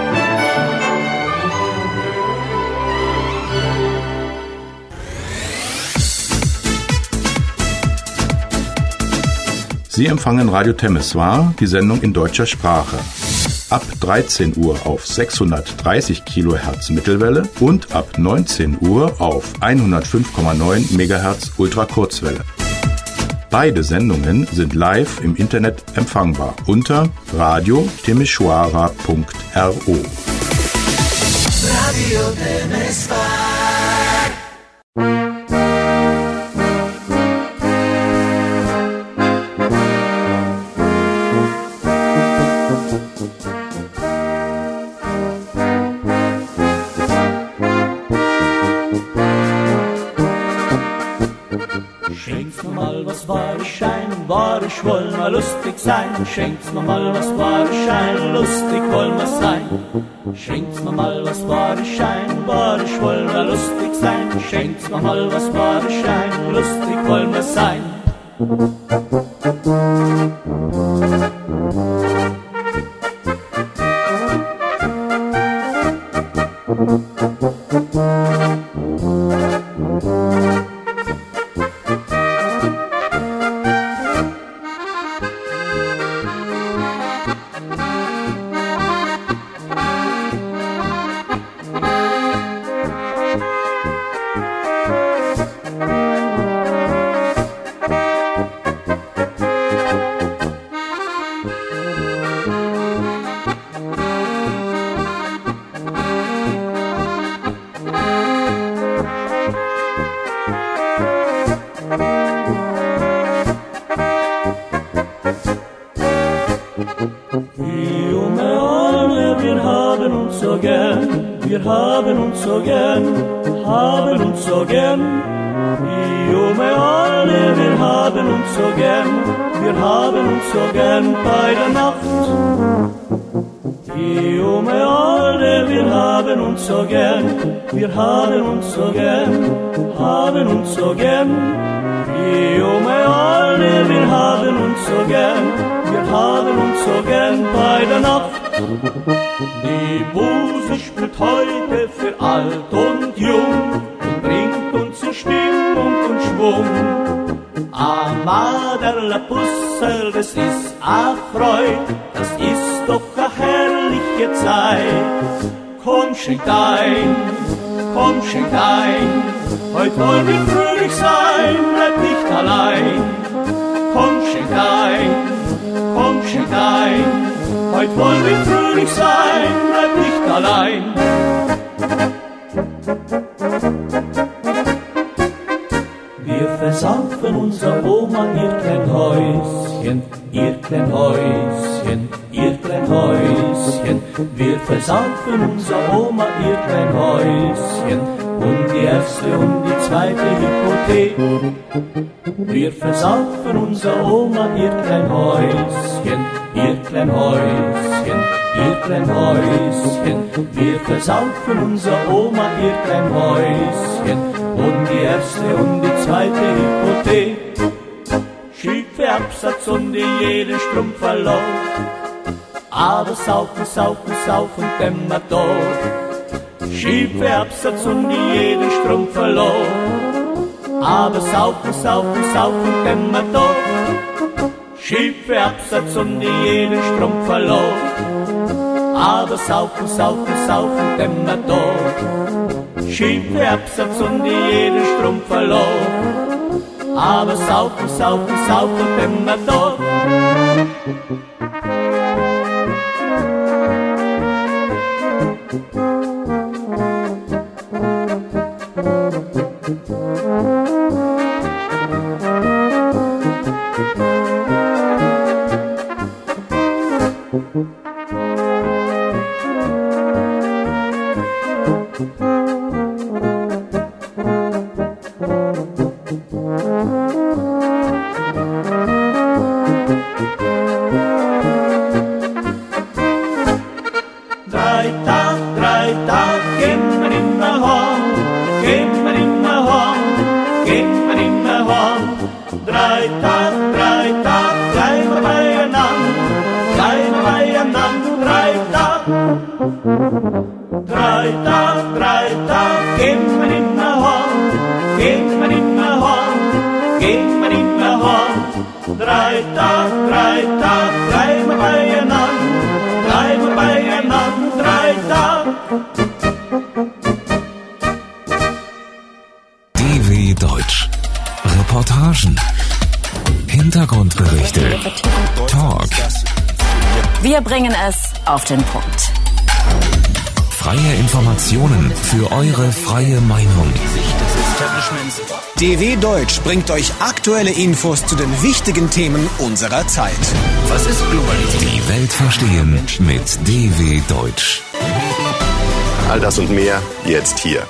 Sie empfangen Radio Temeswar, die Sendung in deutscher Sprache. Ab dreizehn Uhr auf sechshundertdreißig Kilohertz Mittelwelle und ab neunzehn Uhr auf hundertfünf Komma neun Megahertz Ultrakurzwelle. Beide Sendungen sind live im Internet empfangbar unter radio temeshwara punkt ro. Radio Temeswar. Ich woll mal lustig sein, schenkt's mir mal was wahres Schein, lustig woll ma sein. Schenkt's mir mal was wahres Schein, wahr ich woll mal lustig sein, schenkt's mir mal was wahres Schein, lustig woll ma sein. Wir haben uns so gern, haben uns so gern. Junge alle, wir haben uns so gern, wir haben uns so gern bei der Nacht. Junge alle, wir haben uns so gern, wir haben uns so gern, haben uns so gern. Junge alle, wir haben uns so gern, wir haben uns so gern bei der Nacht. Die Musik spielt heute für alt und jung und bringt uns in Stimmung Kasperle Pussel, das ist a Freud, das ist doch a herrliche Zeit. Komm, schenk ein, komm, schenk ein, heut wollen wir fröhlich sein, bleib nicht allein. Komm, schenk ein, komm, schenk ein, heut wollen wir fröhlich sein, bleib nicht allein. Wir versaufen unser Oma ihr klein Häuschen, ihr klein Häuschen, ihr klein Häuschen. Wir versaufen unser Oma ihr klein Häuschen und die erste und die zweite Hypothek. Wir versaufen unser Oma ihr klein Häuschen, ihr klein Häuschen, ihr klein Häuschen. Wir versaufen unser Oma ihr klein Häuschen und die erste und die zweite Hypothek. Schiefe Absatz und in jeden Strumpf verlor. Aber saufen, saufen, saufen, dämmert dort. Schiefe Absatz und in jeden Strumpf verlor. Aber saufen, saufen, saufen, dämmert dort. Schiefe Absatz und in jeden Strumpf verlor. Aber saufen, saufen, saufen, dämmert dort. Schiefe Absatz und in jeden Strumpf verlor. Aber saufen, saufen, saufen, dämmert dort. D W Deutsch. Reportagen. Hintergrundberichte. Talk. Wir bringen es auf den Punkt. Freie Informationen für eure freie Meinung. D W Deutsch bringt euch aktuelle Infos zu den wichtigen Themen unserer Zeit. Was ist Globalität? Die Welt verstehen mit D W Deutsch. All das und mehr jetzt hier.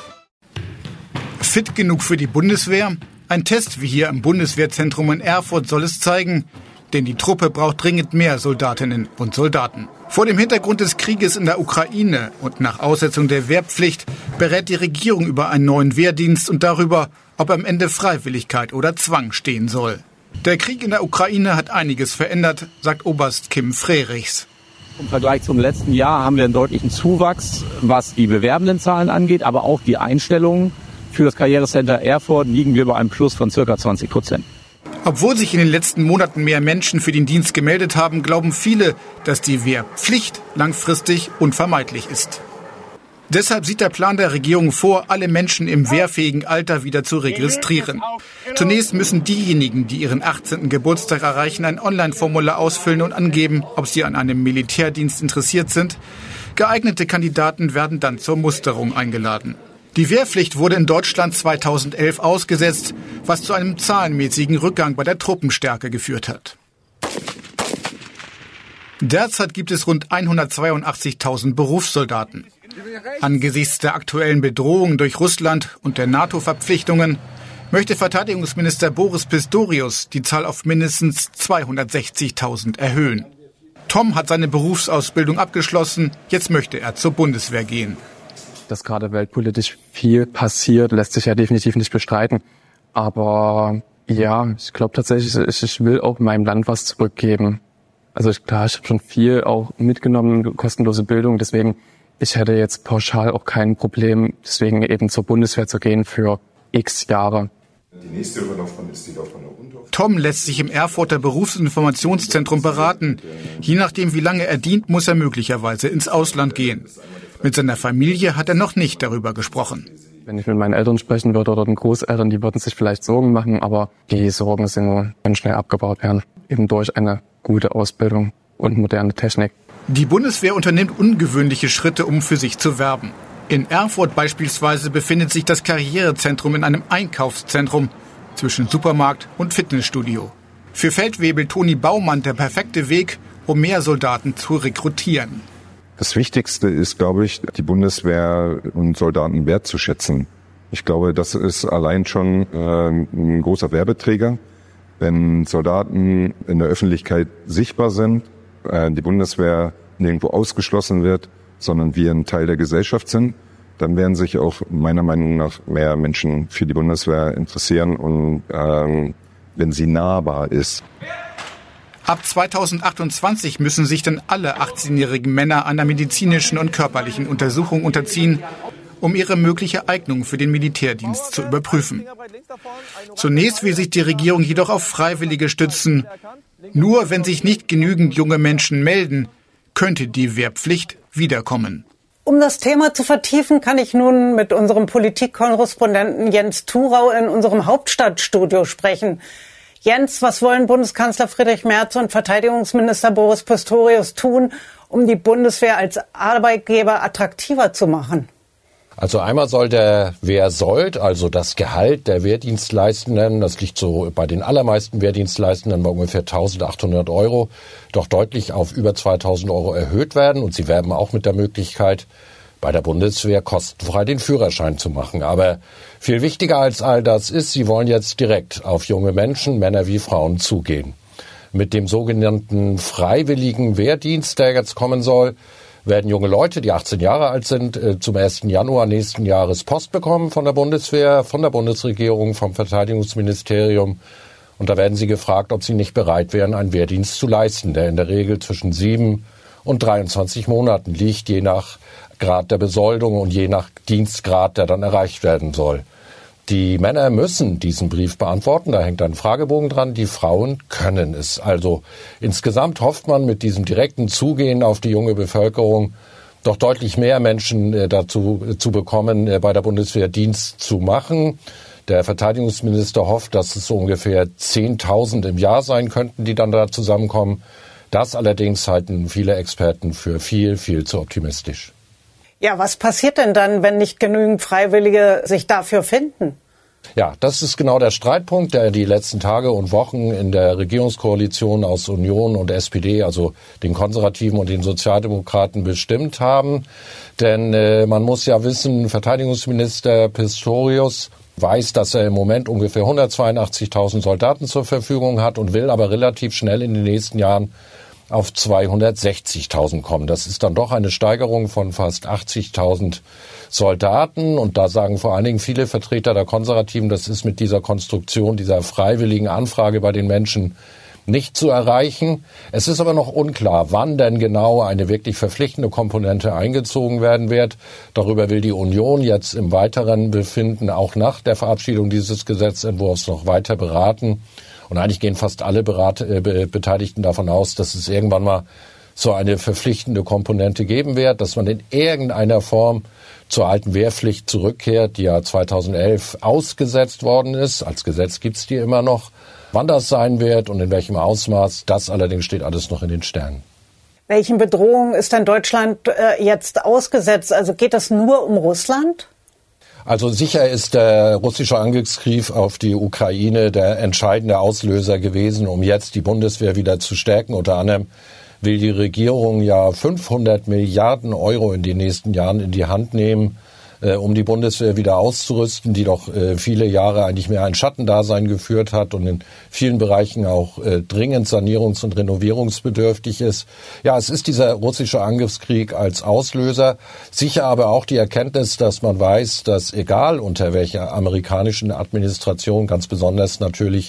Fit genug für die Bundeswehr? Ein Test wie hier im Bundeswehrzentrum in Erfurt soll es zeigen. Denn die Truppe braucht dringend mehr Soldatinnen und Soldaten. Vor dem Hintergrund des Krieges in der Ukraine und nach Aussetzung der Wehrpflicht berät die Regierung über einen neuen Wehrdienst und darüber, ob am Ende Freiwilligkeit oder Zwang stehen soll. Der Krieg in der Ukraine hat einiges verändert, sagt Oberst Kim Frerichs. Im Vergleich zum letzten Jahr haben wir einen deutlichen Zuwachs, was die Bewerbendenzahlen angeht, aber auch die Einstellungen. Für das Karrierecenter Erfurt liegen wir bei einem Plus von ca. zwanzig Prozent. Obwohl sich in den letzten Monaten mehr Menschen für den Dienst gemeldet haben, glauben viele, dass die Wehrpflicht langfristig unvermeidlich ist. Deshalb sieht der Plan der Regierung vor, alle Menschen im wehrfähigen Alter wieder zu registrieren. Zunächst müssen diejenigen, die ihren achtzehnten Geburtstag erreichen, ein Online-Formular ausfüllen und angeben, ob sie an einem Militärdienst interessiert sind. Geeignete Kandidaten werden dann zur Musterung eingeladen. Die Wehrpflicht wurde in Deutschland zweitausendelf ausgesetzt, was zu einem zahlenmäßigen Rückgang bei der Truppenstärke geführt hat. Derzeit gibt es rund hundertzweiundachtzigtausend Berufssoldaten. Angesichts der aktuellen Bedrohung durch Russland und der NATO-Verpflichtungen möchte Verteidigungsminister Boris Pistorius die Zahl auf mindestens zweihundertsechzigtausend erhöhen. Tom hat seine Berufsausbildung abgeschlossen, jetzt möchte er zur Bundeswehr gehen. Dass gerade weltpolitisch viel passiert, lässt sich ja definitiv nicht bestreiten. Aber ja, ich glaube tatsächlich, ich, ich will auch meinem Land was zurückgeben. Also ich, klar, ich habe schon viel auch mitgenommen, kostenlose Bildung. Deswegen, ich hätte jetzt pauschal auch kein Problem, deswegen eben zur Bundeswehr zu gehen für x Jahre. Die nächste Überlaufbahn ist die Laufbahn nach Untorf. Tom lässt sich im Erfurter Berufsinformationszentrum beraten. Je nachdem, wie lange er dient, muss er möglicherweise ins Ausland gehen. Mit seiner Familie hat er noch nicht darüber gesprochen. Wenn ich mit meinen Eltern sprechen würde oder den Großeltern, die würden sich vielleicht Sorgen machen, aber die Sorgen sind nur ganz schnell abgebaut werden. Eben durch eine gute Ausbildung und moderne Technik. Die Bundeswehr unternimmt ungewöhnliche Schritte, um für sich zu werben. In Erfurt beispielsweise befindet sich das Karrierezentrum in einem Einkaufszentrum zwischen Supermarkt und Fitnessstudio. Für Feldwebel Toni Baumann der perfekte Weg, um mehr Soldaten zu rekrutieren. Das Wichtigste ist, glaube ich, die Bundeswehr und Soldaten wertzuschätzen. Ich glaube, das ist allein schon äh, ein großer Werbeträger, wenn Soldaten in der Öffentlichkeit sichtbar sind, äh, die Bundeswehr nirgendwo ausgeschlossen wird, sondern wir ein Teil der Gesellschaft sind, dann werden sich auch meiner Meinung nach mehr Menschen für die Bundeswehr interessieren und ähm, wenn sie nahbar ist. Ab zweitausendachtundzwanzig müssen sich dann alle achtzehnjährigen Männer einer medizinischen und körperlichen Untersuchung unterziehen, um ihre mögliche Eignung für den Militärdienst zu überprüfen. Zunächst will sich die Regierung jedoch auf Freiwillige stützen. Nur wenn sich nicht genügend junge Menschen melden, könnte die Wehrpflicht wiederkommen. Um das Thema zu vertiefen, kann ich nun mit unserem Politikkorrespondenten Jens Thurau in unserem Hauptstadtstudio sprechen. Jens, was wollen Bundeskanzler Friedrich Merz und Verteidigungsminister Boris Pistorius tun, um die Bundeswehr als Arbeitgeber attraktiver zu machen? Also einmal soll der Wehrsold, also das Gehalt der Wehrdienstleistenden, das liegt so bei den allermeisten Wehrdienstleistenden bei ungefähr eintausendachthundert Euro, doch deutlich auf über zweitausend Euro erhöht werden. Und sie werben auch mit der Möglichkeit, bei der Bundeswehr kostenfrei den Führerschein zu machen. Aber viel wichtiger als all das ist, sie wollen jetzt direkt auf junge Menschen, Männer wie Frauen, zugehen. Mit dem sogenannten freiwilligen Wehrdienst, der jetzt kommen soll, werden junge Leute, die achtzehn Jahre alt sind, zum ersten Januar nächsten Jahres Post bekommen von der Bundeswehr, von der Bundesregierung, vom Verteidigungsministerium. Und da werden sie gefragt, ob sie nicht bereit wären, einen Wehrdienst zu leisten, der in der Regel zwischen sieben und dreiundzwanzig Monaten liegt, je nach Grad der Besoldung und je nach Dienstgrad, der dann erreicht werden soll. Die Männer müssen diesen Brief beantworten, da hängt ein Fragebogen dran. Die Frauen können es. Also insgesamt hofft man mit diesem direkten Zugehen auf die junge Bevölkerung doch deutlich mehr Menschen dazu zu bekommen, bei der Bundeswehr Dienst zu machen. Der Verteidigungsminister hofft, dass es so ungefähr zehntausend im Jahr sein könnten, die dann da zusammenkommen. Das allerdings halten viele Experten für viel, viel zu optimistisch. Ja, was passiert denn dann, wenn nicht genügend Freiwillige sich dafür finden? Ja, das ist genau der Streitpunkt, der die letzten Tage und Wochen in der Regierungskoalition aus Union und S P D, also den Konservativen und den Sozialdemokraten, bestimmt haben. Denn äh, man muss ja wissen, Verteidigungsminister Pistorius weiß, dass er im Moment ungefähr hundertzweiundachtzigtausend Soldaten zur Verfügung hat und will aber relativ schnell in den nächsten Jahren auf zweihundertsechzigtausend kommen. Das ist dann doch eine Steigerung von fast achtzigtausend Soldaten. Und da sagen vor allen Dingen viele Vertreter der Konservativen, das ist mit dieser Konstruktion, dieser freiwilligen Anfrage bei den Menschen nicht zu erreichen. Es ist aber noch unklar, wann denn genau eine wirklich verpflichtende Komponente eingezogen werden wird. Darüber will die Union jetzt im weiteren Befinden auch nach der Verabschiedung dieses Gesetzentwurfs noch weiter beraten. Und eigentlich gehen fast alle Berat- äh, Beteiligten davon aus, dass es irgendwann mal so eine verpflichtende Komponente geben wird, dass man in irgendeiner Form zur alten Wehrpflicht zurückkehrt, die ja zweitausendelf ausgesetzt worden ist. Als Gesetz gibt's die immer noch. Wann das sein wird und in welchem Ausmaß, das allerdings steht alles noch in den Sternen. Welchen Bedrohungen ist denn Deutschland äh, jetzt ausgesetzt? Also geht es nur um Russland? Also sicher ist der russische Angriffskrieg auf die Ukraine der entscheidende Auslöser gewesen, um jetzt die Bundeswehr wieder zu stärken. Unter anderem will die Regierung ja fünfhundert Milliarden Euro in den nächsten Jahren in die Hand nehmen, äh, um die Bundeswehr wieder auszurüsten, die doch äh, viele Jahre eigentlich mehr ein Schattendasein geführt hat und in vielen Bereichen auch äh, dringend sanierungs- und renovierungsbedürftig ist. Ja, es ist dieser russische Angriffskrieg als Auslöser, sicher aber auch die Erkenntnis, dass man weiß, dass egal unter welcher amerikanischen Administration, ganz besonders natürlich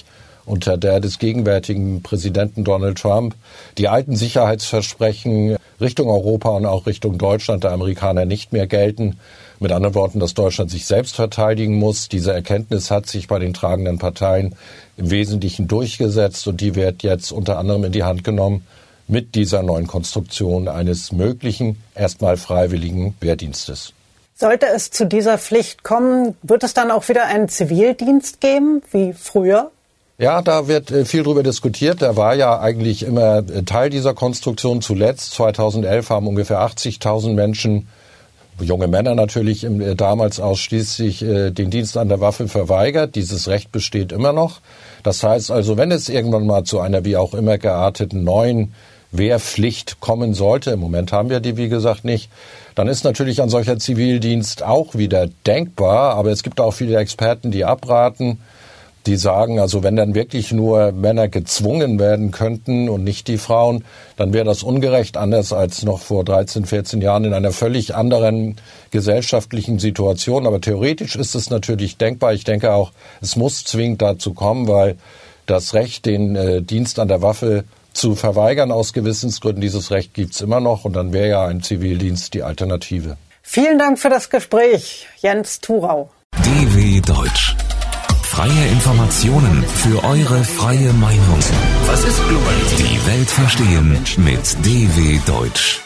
unter der des gegenwärtigen Präsidenten Donald Trump die alten Sicherheitsversprechen Richtung Europa und auch Richtung Deutschland der Amerikaner nicht mehr gelten. Mit anderen Worten, dass Deutschland sich selbst verteidigen muss. Diese Erkenntnis hat sich bei den tragenden Parteien im Wesentlichen durchgesetzt und die wird jetzt unter anderem in die Hand genommen mit dieser neuen Konstruktion eines möglichen, erstmal freiwilligen Wehrdienstes. Sollte es zu dieser Pflicht kommen, wird es dann auch wieder einen Zivildienst geben, wie früher? Ja, da wird viel drüber diskutiert. Der war ja eigentlich immer Teil dieser Konstruktion. Zuletzt, zweitausendelf, haben ungefähr achtzigtausend Menschen, junge Männer natürlich, damals ausschließlich den Dienst an der Waffe verweigert. Dieses Recht besteht immer noch. Das heißt also, wenn es irgendwann mal zu einer wie auch immer gearteten neuen Wehrpflicht kommen sollte, im Moment haben wir die wie gesagt nicht, dann ist natürlich ein solcher Zivildienst auch wieder denkbar. Aber es gibt auch viele Experten, die abraten, die sagen, also wenn dann wirklich nur Männer gezwungen werden könnten und nicht die Frauen, dann wäre das ungerecht, anders als noch vor dreizehn, vierzehn Jahren in einer völlig anderen gesellschaftlichen Situation. Aber theoretisch ist es natürlich denkbar. Ich denke auch, es muss zwingend dazu kommen, weil das Recht, den äh, Dienst an der Waffe zu verweigern aus Gewissensgründen, dieses Recht gibt's immer noch und dann wäre ja ein Zivildienst die Alternative. Vielen Dank für das Gespräch, Jens Thurau. D W Deutsch. Freie Informationen für eure freie Meinung. Was ist Globalität? Die Welt verstehen mit D W Deutsch.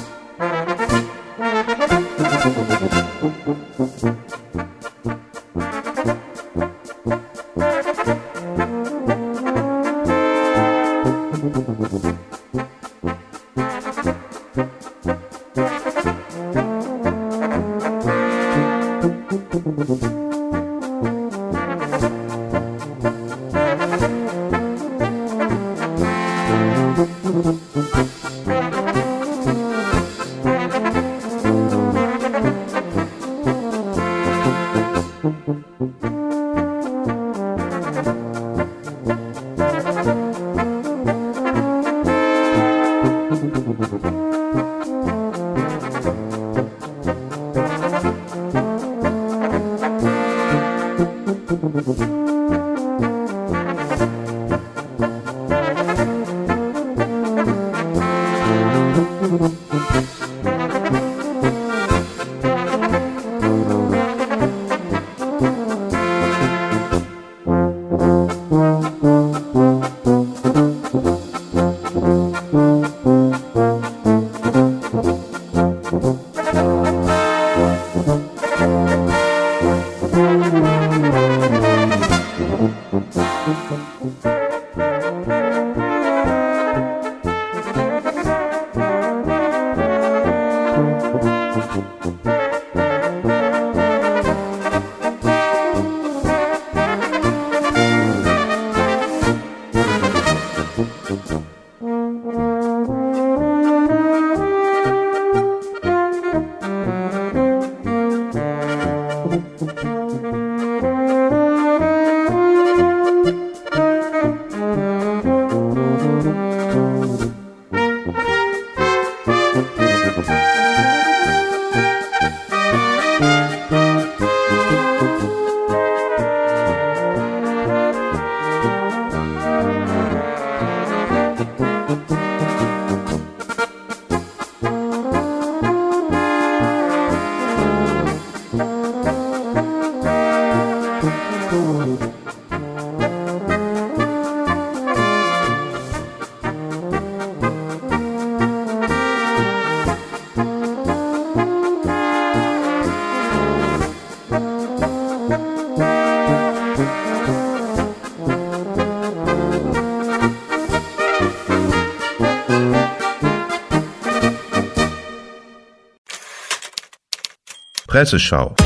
Presseschau.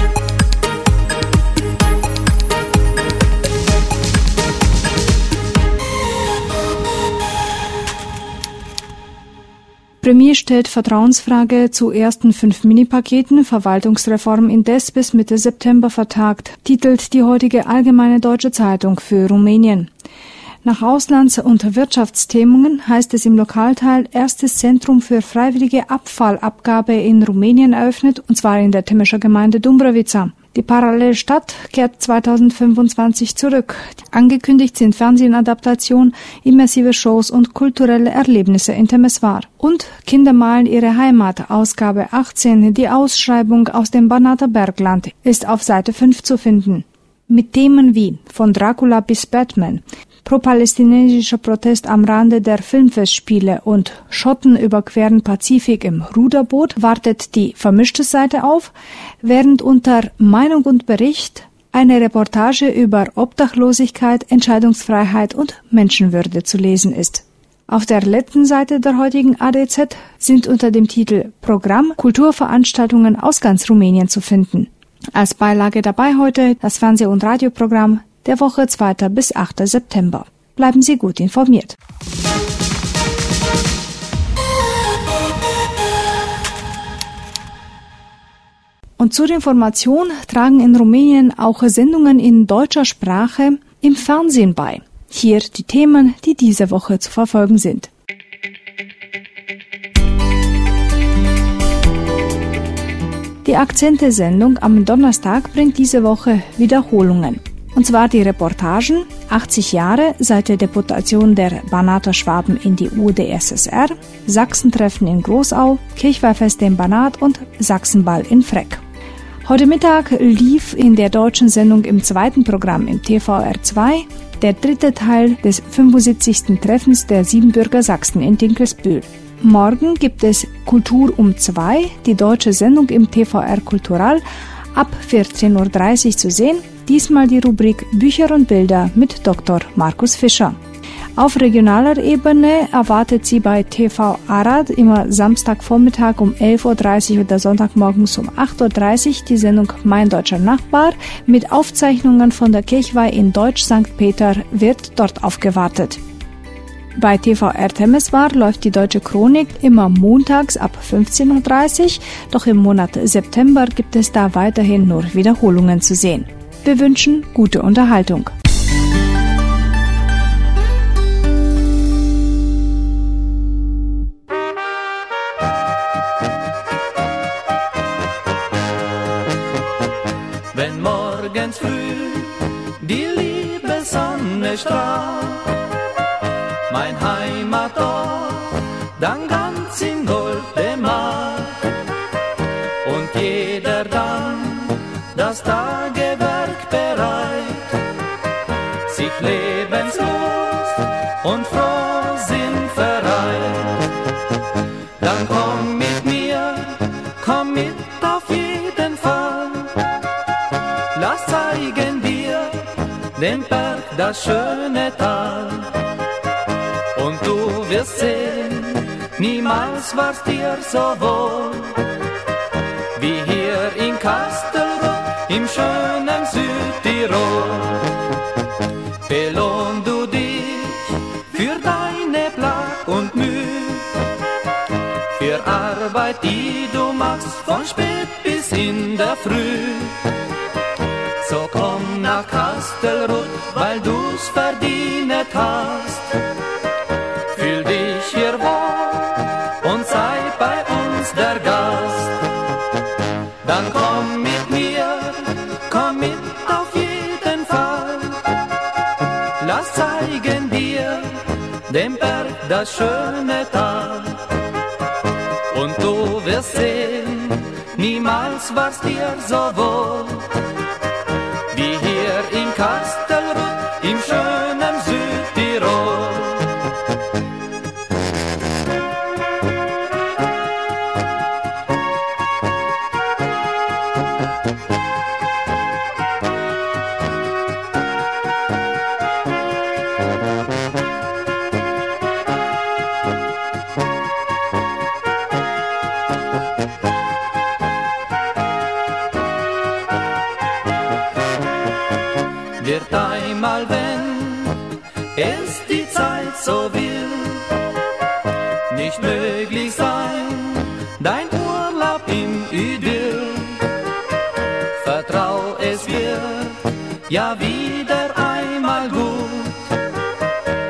Premier stellt Vertrauensfrage zu ersten fünf Minipaketen, Verwaltungsreform indes bis Mitte September vertagt, titelt die heutige Allgemeine Deutsche Zeitung für Rumänien. Nach Auslands- und Wirtschaftsthemen heißt es im Lokalteil, erstes Zentrum für freiwillige Abfallabgabe in Rumänien eröffnet, und zwar in der Temescher Gemeinde Dumbrăvița. Die Parallelstadt kehrt zweitausendfünfundzwanzig zurück. Angekündigt sind Fernsehenadaptation, immersive Shows und kulturelle Erlebnisse in Temeswar. Und Kinder malen ihre Heimat, Ausgabe achtzehn, die Ausschreibung aus dem Banater Bergland, ist auf Seite fünf zu finden. Mit Themen wie von Dracula bis Batman, pro-palästinensischer Protest am Rande der Filmfestspiele und Schotten überqueren Pazifik im Ruderboot wartet die vermischte Seite auf, während unter Meinung und Bericht eine Reportage über Obdachlosigkeit, Entscheidungsfreiheit und Menschenwürde zu lesen ist. Auf der letzten Seite der heutigen A D Z sind unter dem Titel Programm Kulturveranstaltungen aus ganz Rumänien zu finden. Als Beilage dabei heute das Fernseh- und Radioprogramm der Woche zweiter bis achter September. Bleiben Sie gut informiert. Und zur Information tragen in Rumänien auch Sendungen in deutscher Sprache im Fernsehen bei. Hier die Themen, die diese Woche zu verfolgen sind. Die Akzente-Sendung am Donnerstag bringt diese Woche Wiederholungen. Und zwar die Reportagen achtzig Jahre seit der Deportation der Banater Schwaben in die U d S S R, Sachsentreffen in Großau, Kirchweihfeste in Banat und Sachsenball in Freck. Heute Mittag lief in der deutschen Sendung im zweiten Programm im T V R zwei der dritte Teil des fünfundsiebzigsten Treffens der Siebenbürger Sachsen in Dinkelsbühl. Morgen gibt es Kultur um zwei, die deutsche Sendung im T V R Kultural, ab vierzehn Uhr dreißig zu sehen. Diesmal die Rubrik Bücher und Bilder mit Doktor Markus Fischer. Auf regionaler Ebene erwartet sie bei T V Arad immer Samstagvormittag um elf Uhr dreißig oder Sonntagmorgens um acht Uhr dreißig die Sendung Mein deutscher Nachbar mit Aufzeichnungen von der Kirchweih in Deutsch Sankt Peter wird dort aufgewartet. Bei T V R Temeswar läuft die Deutsche Chronik immer montags ab fünfzehn Uhr dreißig, doch im Monat September gibt es da weiterhin nur Wiederholungen zu sehen. Wir wünschen gute Unterhaltung. Wenn morgens früh die liebe Sonne strahlt, mein Heimatort, dann ganz in Gold bemalt, und jeder dann das Tagewerk bereit, sich Lebenslust und Frohsinn vereint. Dann komm mit mir, komm mit auf jeden Fall, lass zeigen dir den Berg, das schöne Tal. Und du wirst sehen, niemals war's dir so wohl, wie hier in Kastelruth, im schönen Südtirol. Belohn du dich für deine Plag und Mühe, für Arbeit, die du machst, von spät bis in der Früh. So komm nach Kastelruth, weil du's verdient hast. Fühl dich hier wohl und sei bei uns der Gast. Dann komm mit mir, komm mit auf jeden Fall. Lass zeigen dir den Berg, das schöne Tal. Und du wirst sehen, niemals war's dir so wohl, wie hier in Kastelruth, im schönen Südtirol. Wird einmal, wenn es die Zeit so will, nicht möglich sein, dein Urlaub im Idyll. Vertrau, es wird ja wieder einmal gut,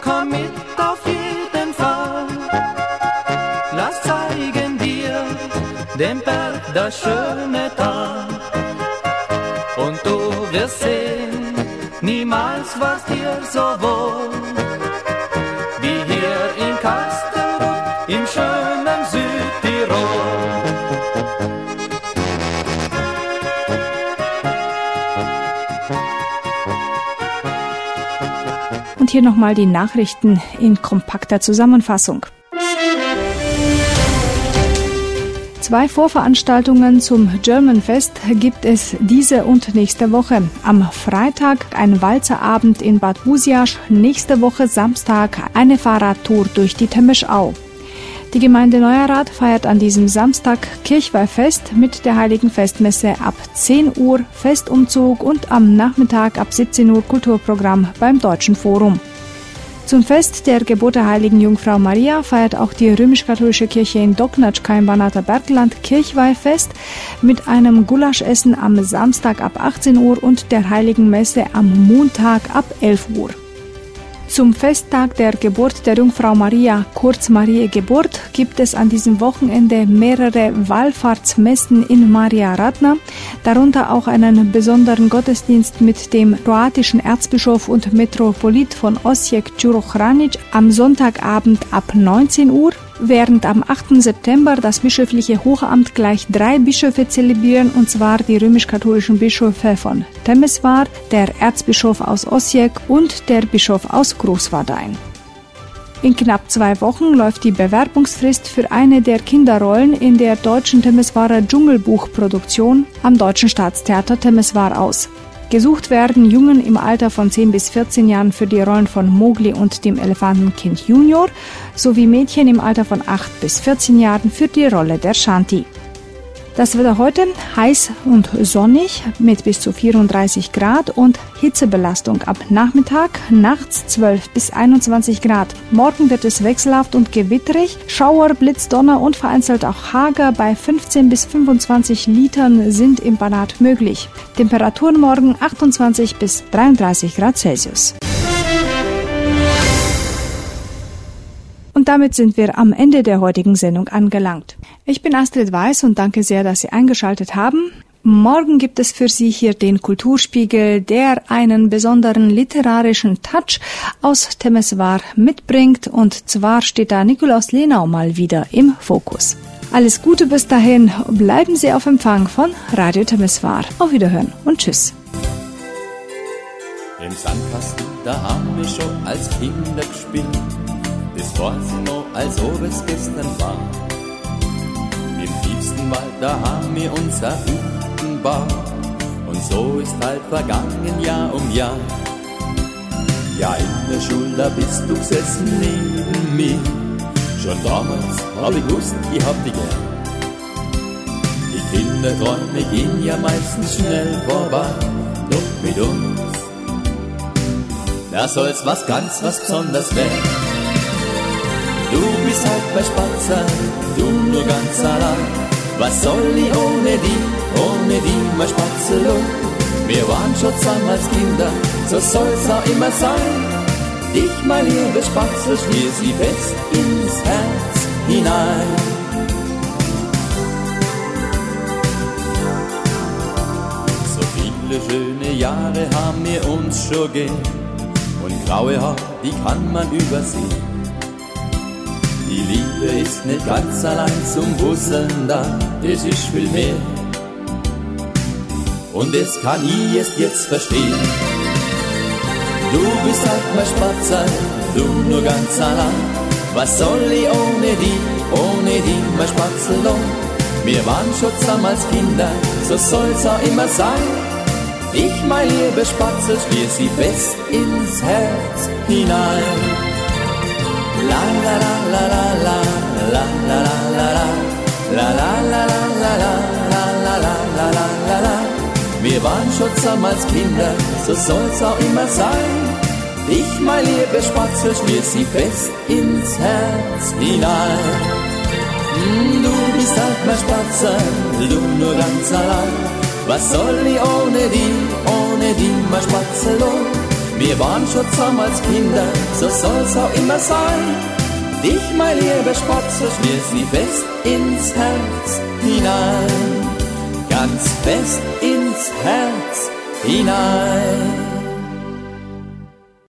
komm mit auf jeden Fall. Lass zeigen dir den Berg, das schöne Tal. Und du wirst sehen, niemals war's dir so wohl, wie hier in Kastenruth, im schönen Südtirol. Und hier nochmal die Nachrichten in kompakter Zusammenfassung. Zwei Vorveranstaltungen zum German Fest gibt es diese und nächste Woche. Am Freitag ein Walzerabend in Bad Busiasch, nächste Woche Samstag eine Fahrradtour durch die Temeschau. Die Gemeinde Neuerath feiert an diesem Samstag Kirchweihfest mit der Heiligen Festmesse ab zehn Uhr, Festumzug und am Nachmittag ab siebzehn Uhr Kulturprogramm beim Deutschen Forum. Zum Fest der Geburt der Heiligen Jungfrau Maria feiert auch die römisch-katholische Kirche in Doknatschka im Banater Bergland Kirchweihfest mit einem Gulaschessen am Samstag ab achtzehn Uhr und der Heiligen Messe am Montag ab elf Uhr. Zum Festtag der Geburt der Jungfrau Maria, kurz Mariä Geburt, gibt es an diesem Wochenende mehrere Wallfahrtsmessen in Maria Ratna, darunter auch einen besonderen Gottesdienst mit dem kroatischen Erzbischof und Metropolit von Osijek Đuro Hranić am Sonntagabend ab neunzehn Uhr, während am achten September das bischöfliche Hochamt gleich drei Bischöfe zelebrieren, und zwar die römisch-katholischen Bischöfe von Temesvar, der Erzbischof aus Osijek und der Bischof aus Großwardein. In knapp zwei Wochen läuft die Bewerbungsfrist für eine der Kinderrollen in der deutschen Temesvarer Dschungelbuchproduktion am Deutschen Staatstheater Temesvar aus. Gesucht werden Jungen im Alter von zehn bis vierzehn Jahren für die Rollen von Mowgli und dem Elefantenkind Junior sowie Mädchen im Alter von acht bis vierzehn Jahren für die Rolle der Shanti. Das Wetter heute heiß und sonnig mit bis zu vierunddreißig Grad und Hitzebelastung ab Nachmittag, nachts zwölf bis einundzwanzig Grad. Morgen wird es wechselhaft und gewitterig, Schauer, Blitz, Donner und vereinzelt auch Hagel bei fünfzehn bis fünfundzwanzig Litern sind im Banat möglich. Temperaturen morgen achtundzwanzig bis dreiunddreißig Grad Celsius. Und damit sind wir am Ende der heutigen Sendung angelangt. Ich bin Astrid Weiß und danke sehr, dass Sie eingeschaltet haben. Morgen gibt es für Sie hier den Kulturspiegel, der einen besonderen literarischen Touch aus Temesvar mitbringt. Und zwar steht da Nikolaus Lenau mal wieder im Fokus. Alles Gute bis dahin, bleiben Sie auf Empfang von Radio Temesvar. Auf Wiederhören und Tschüss. Im Sandkasten, da haben wir schon als Kinder gespielt. Das war sie noch, als ob es gestern war. Im tiefsten Wald, da haben wir unser Hüttenbau. Und so ist halt vergangen Jahr um Jahr. Ja, in der Schule, da bist du gesessen neben mir. Schon damals hab ich gewusst, ich hab dich gern. Die Kinderträume gehen ja meistens schnell vorbei. Doch mit uns, da soll's was ganz, was Besonderes werden. Du bist halt bei Spatzer, du nur ganz allein. Was soll ich ohne die, ohne die, mein Spatzelo? Wir waren schon zusammen als Kinder, so soll's auch immer sein. Dich, mein liebe Spatzel, schließ sie fest ins Herz hinein. So viele schöne Jahre haben wir uns schon gegeben. Und graue Haare, die kann man übersehen. Die Liebe ist nicht ganz allein zum Wusseln da, das ist viel mehr. Und das kann ich erst jetzt verstehen. Du bist halt mein Spatzer, du nur ganz allein. Was soll ich ohne die, ohne die, mein Spatzelo? Wir waren schon zusammen als Kinder, so soll's auch immer sein. Ich, mein liebe Spatzel, schließ sie fest ins Herz hinein. La la la la la la la la la la la la la la la la la la la. Wir waren schon zusammen als Kinder, so soll's auch immer sein. Ich, mein liebe Spatzel, schließ sie fest ins Herz hinein. Du bist halt mein Spatzel, du nur ganz allein. Was soll ich ohne die, ohne die, mein Spatzelo? Wir waren schon zusammen als Kinder, so soll's auch immer sein. Dich, mein lieber Spatz, verschmierst wie fest ins Herz hinein. Ganz fest ins Herz hinein.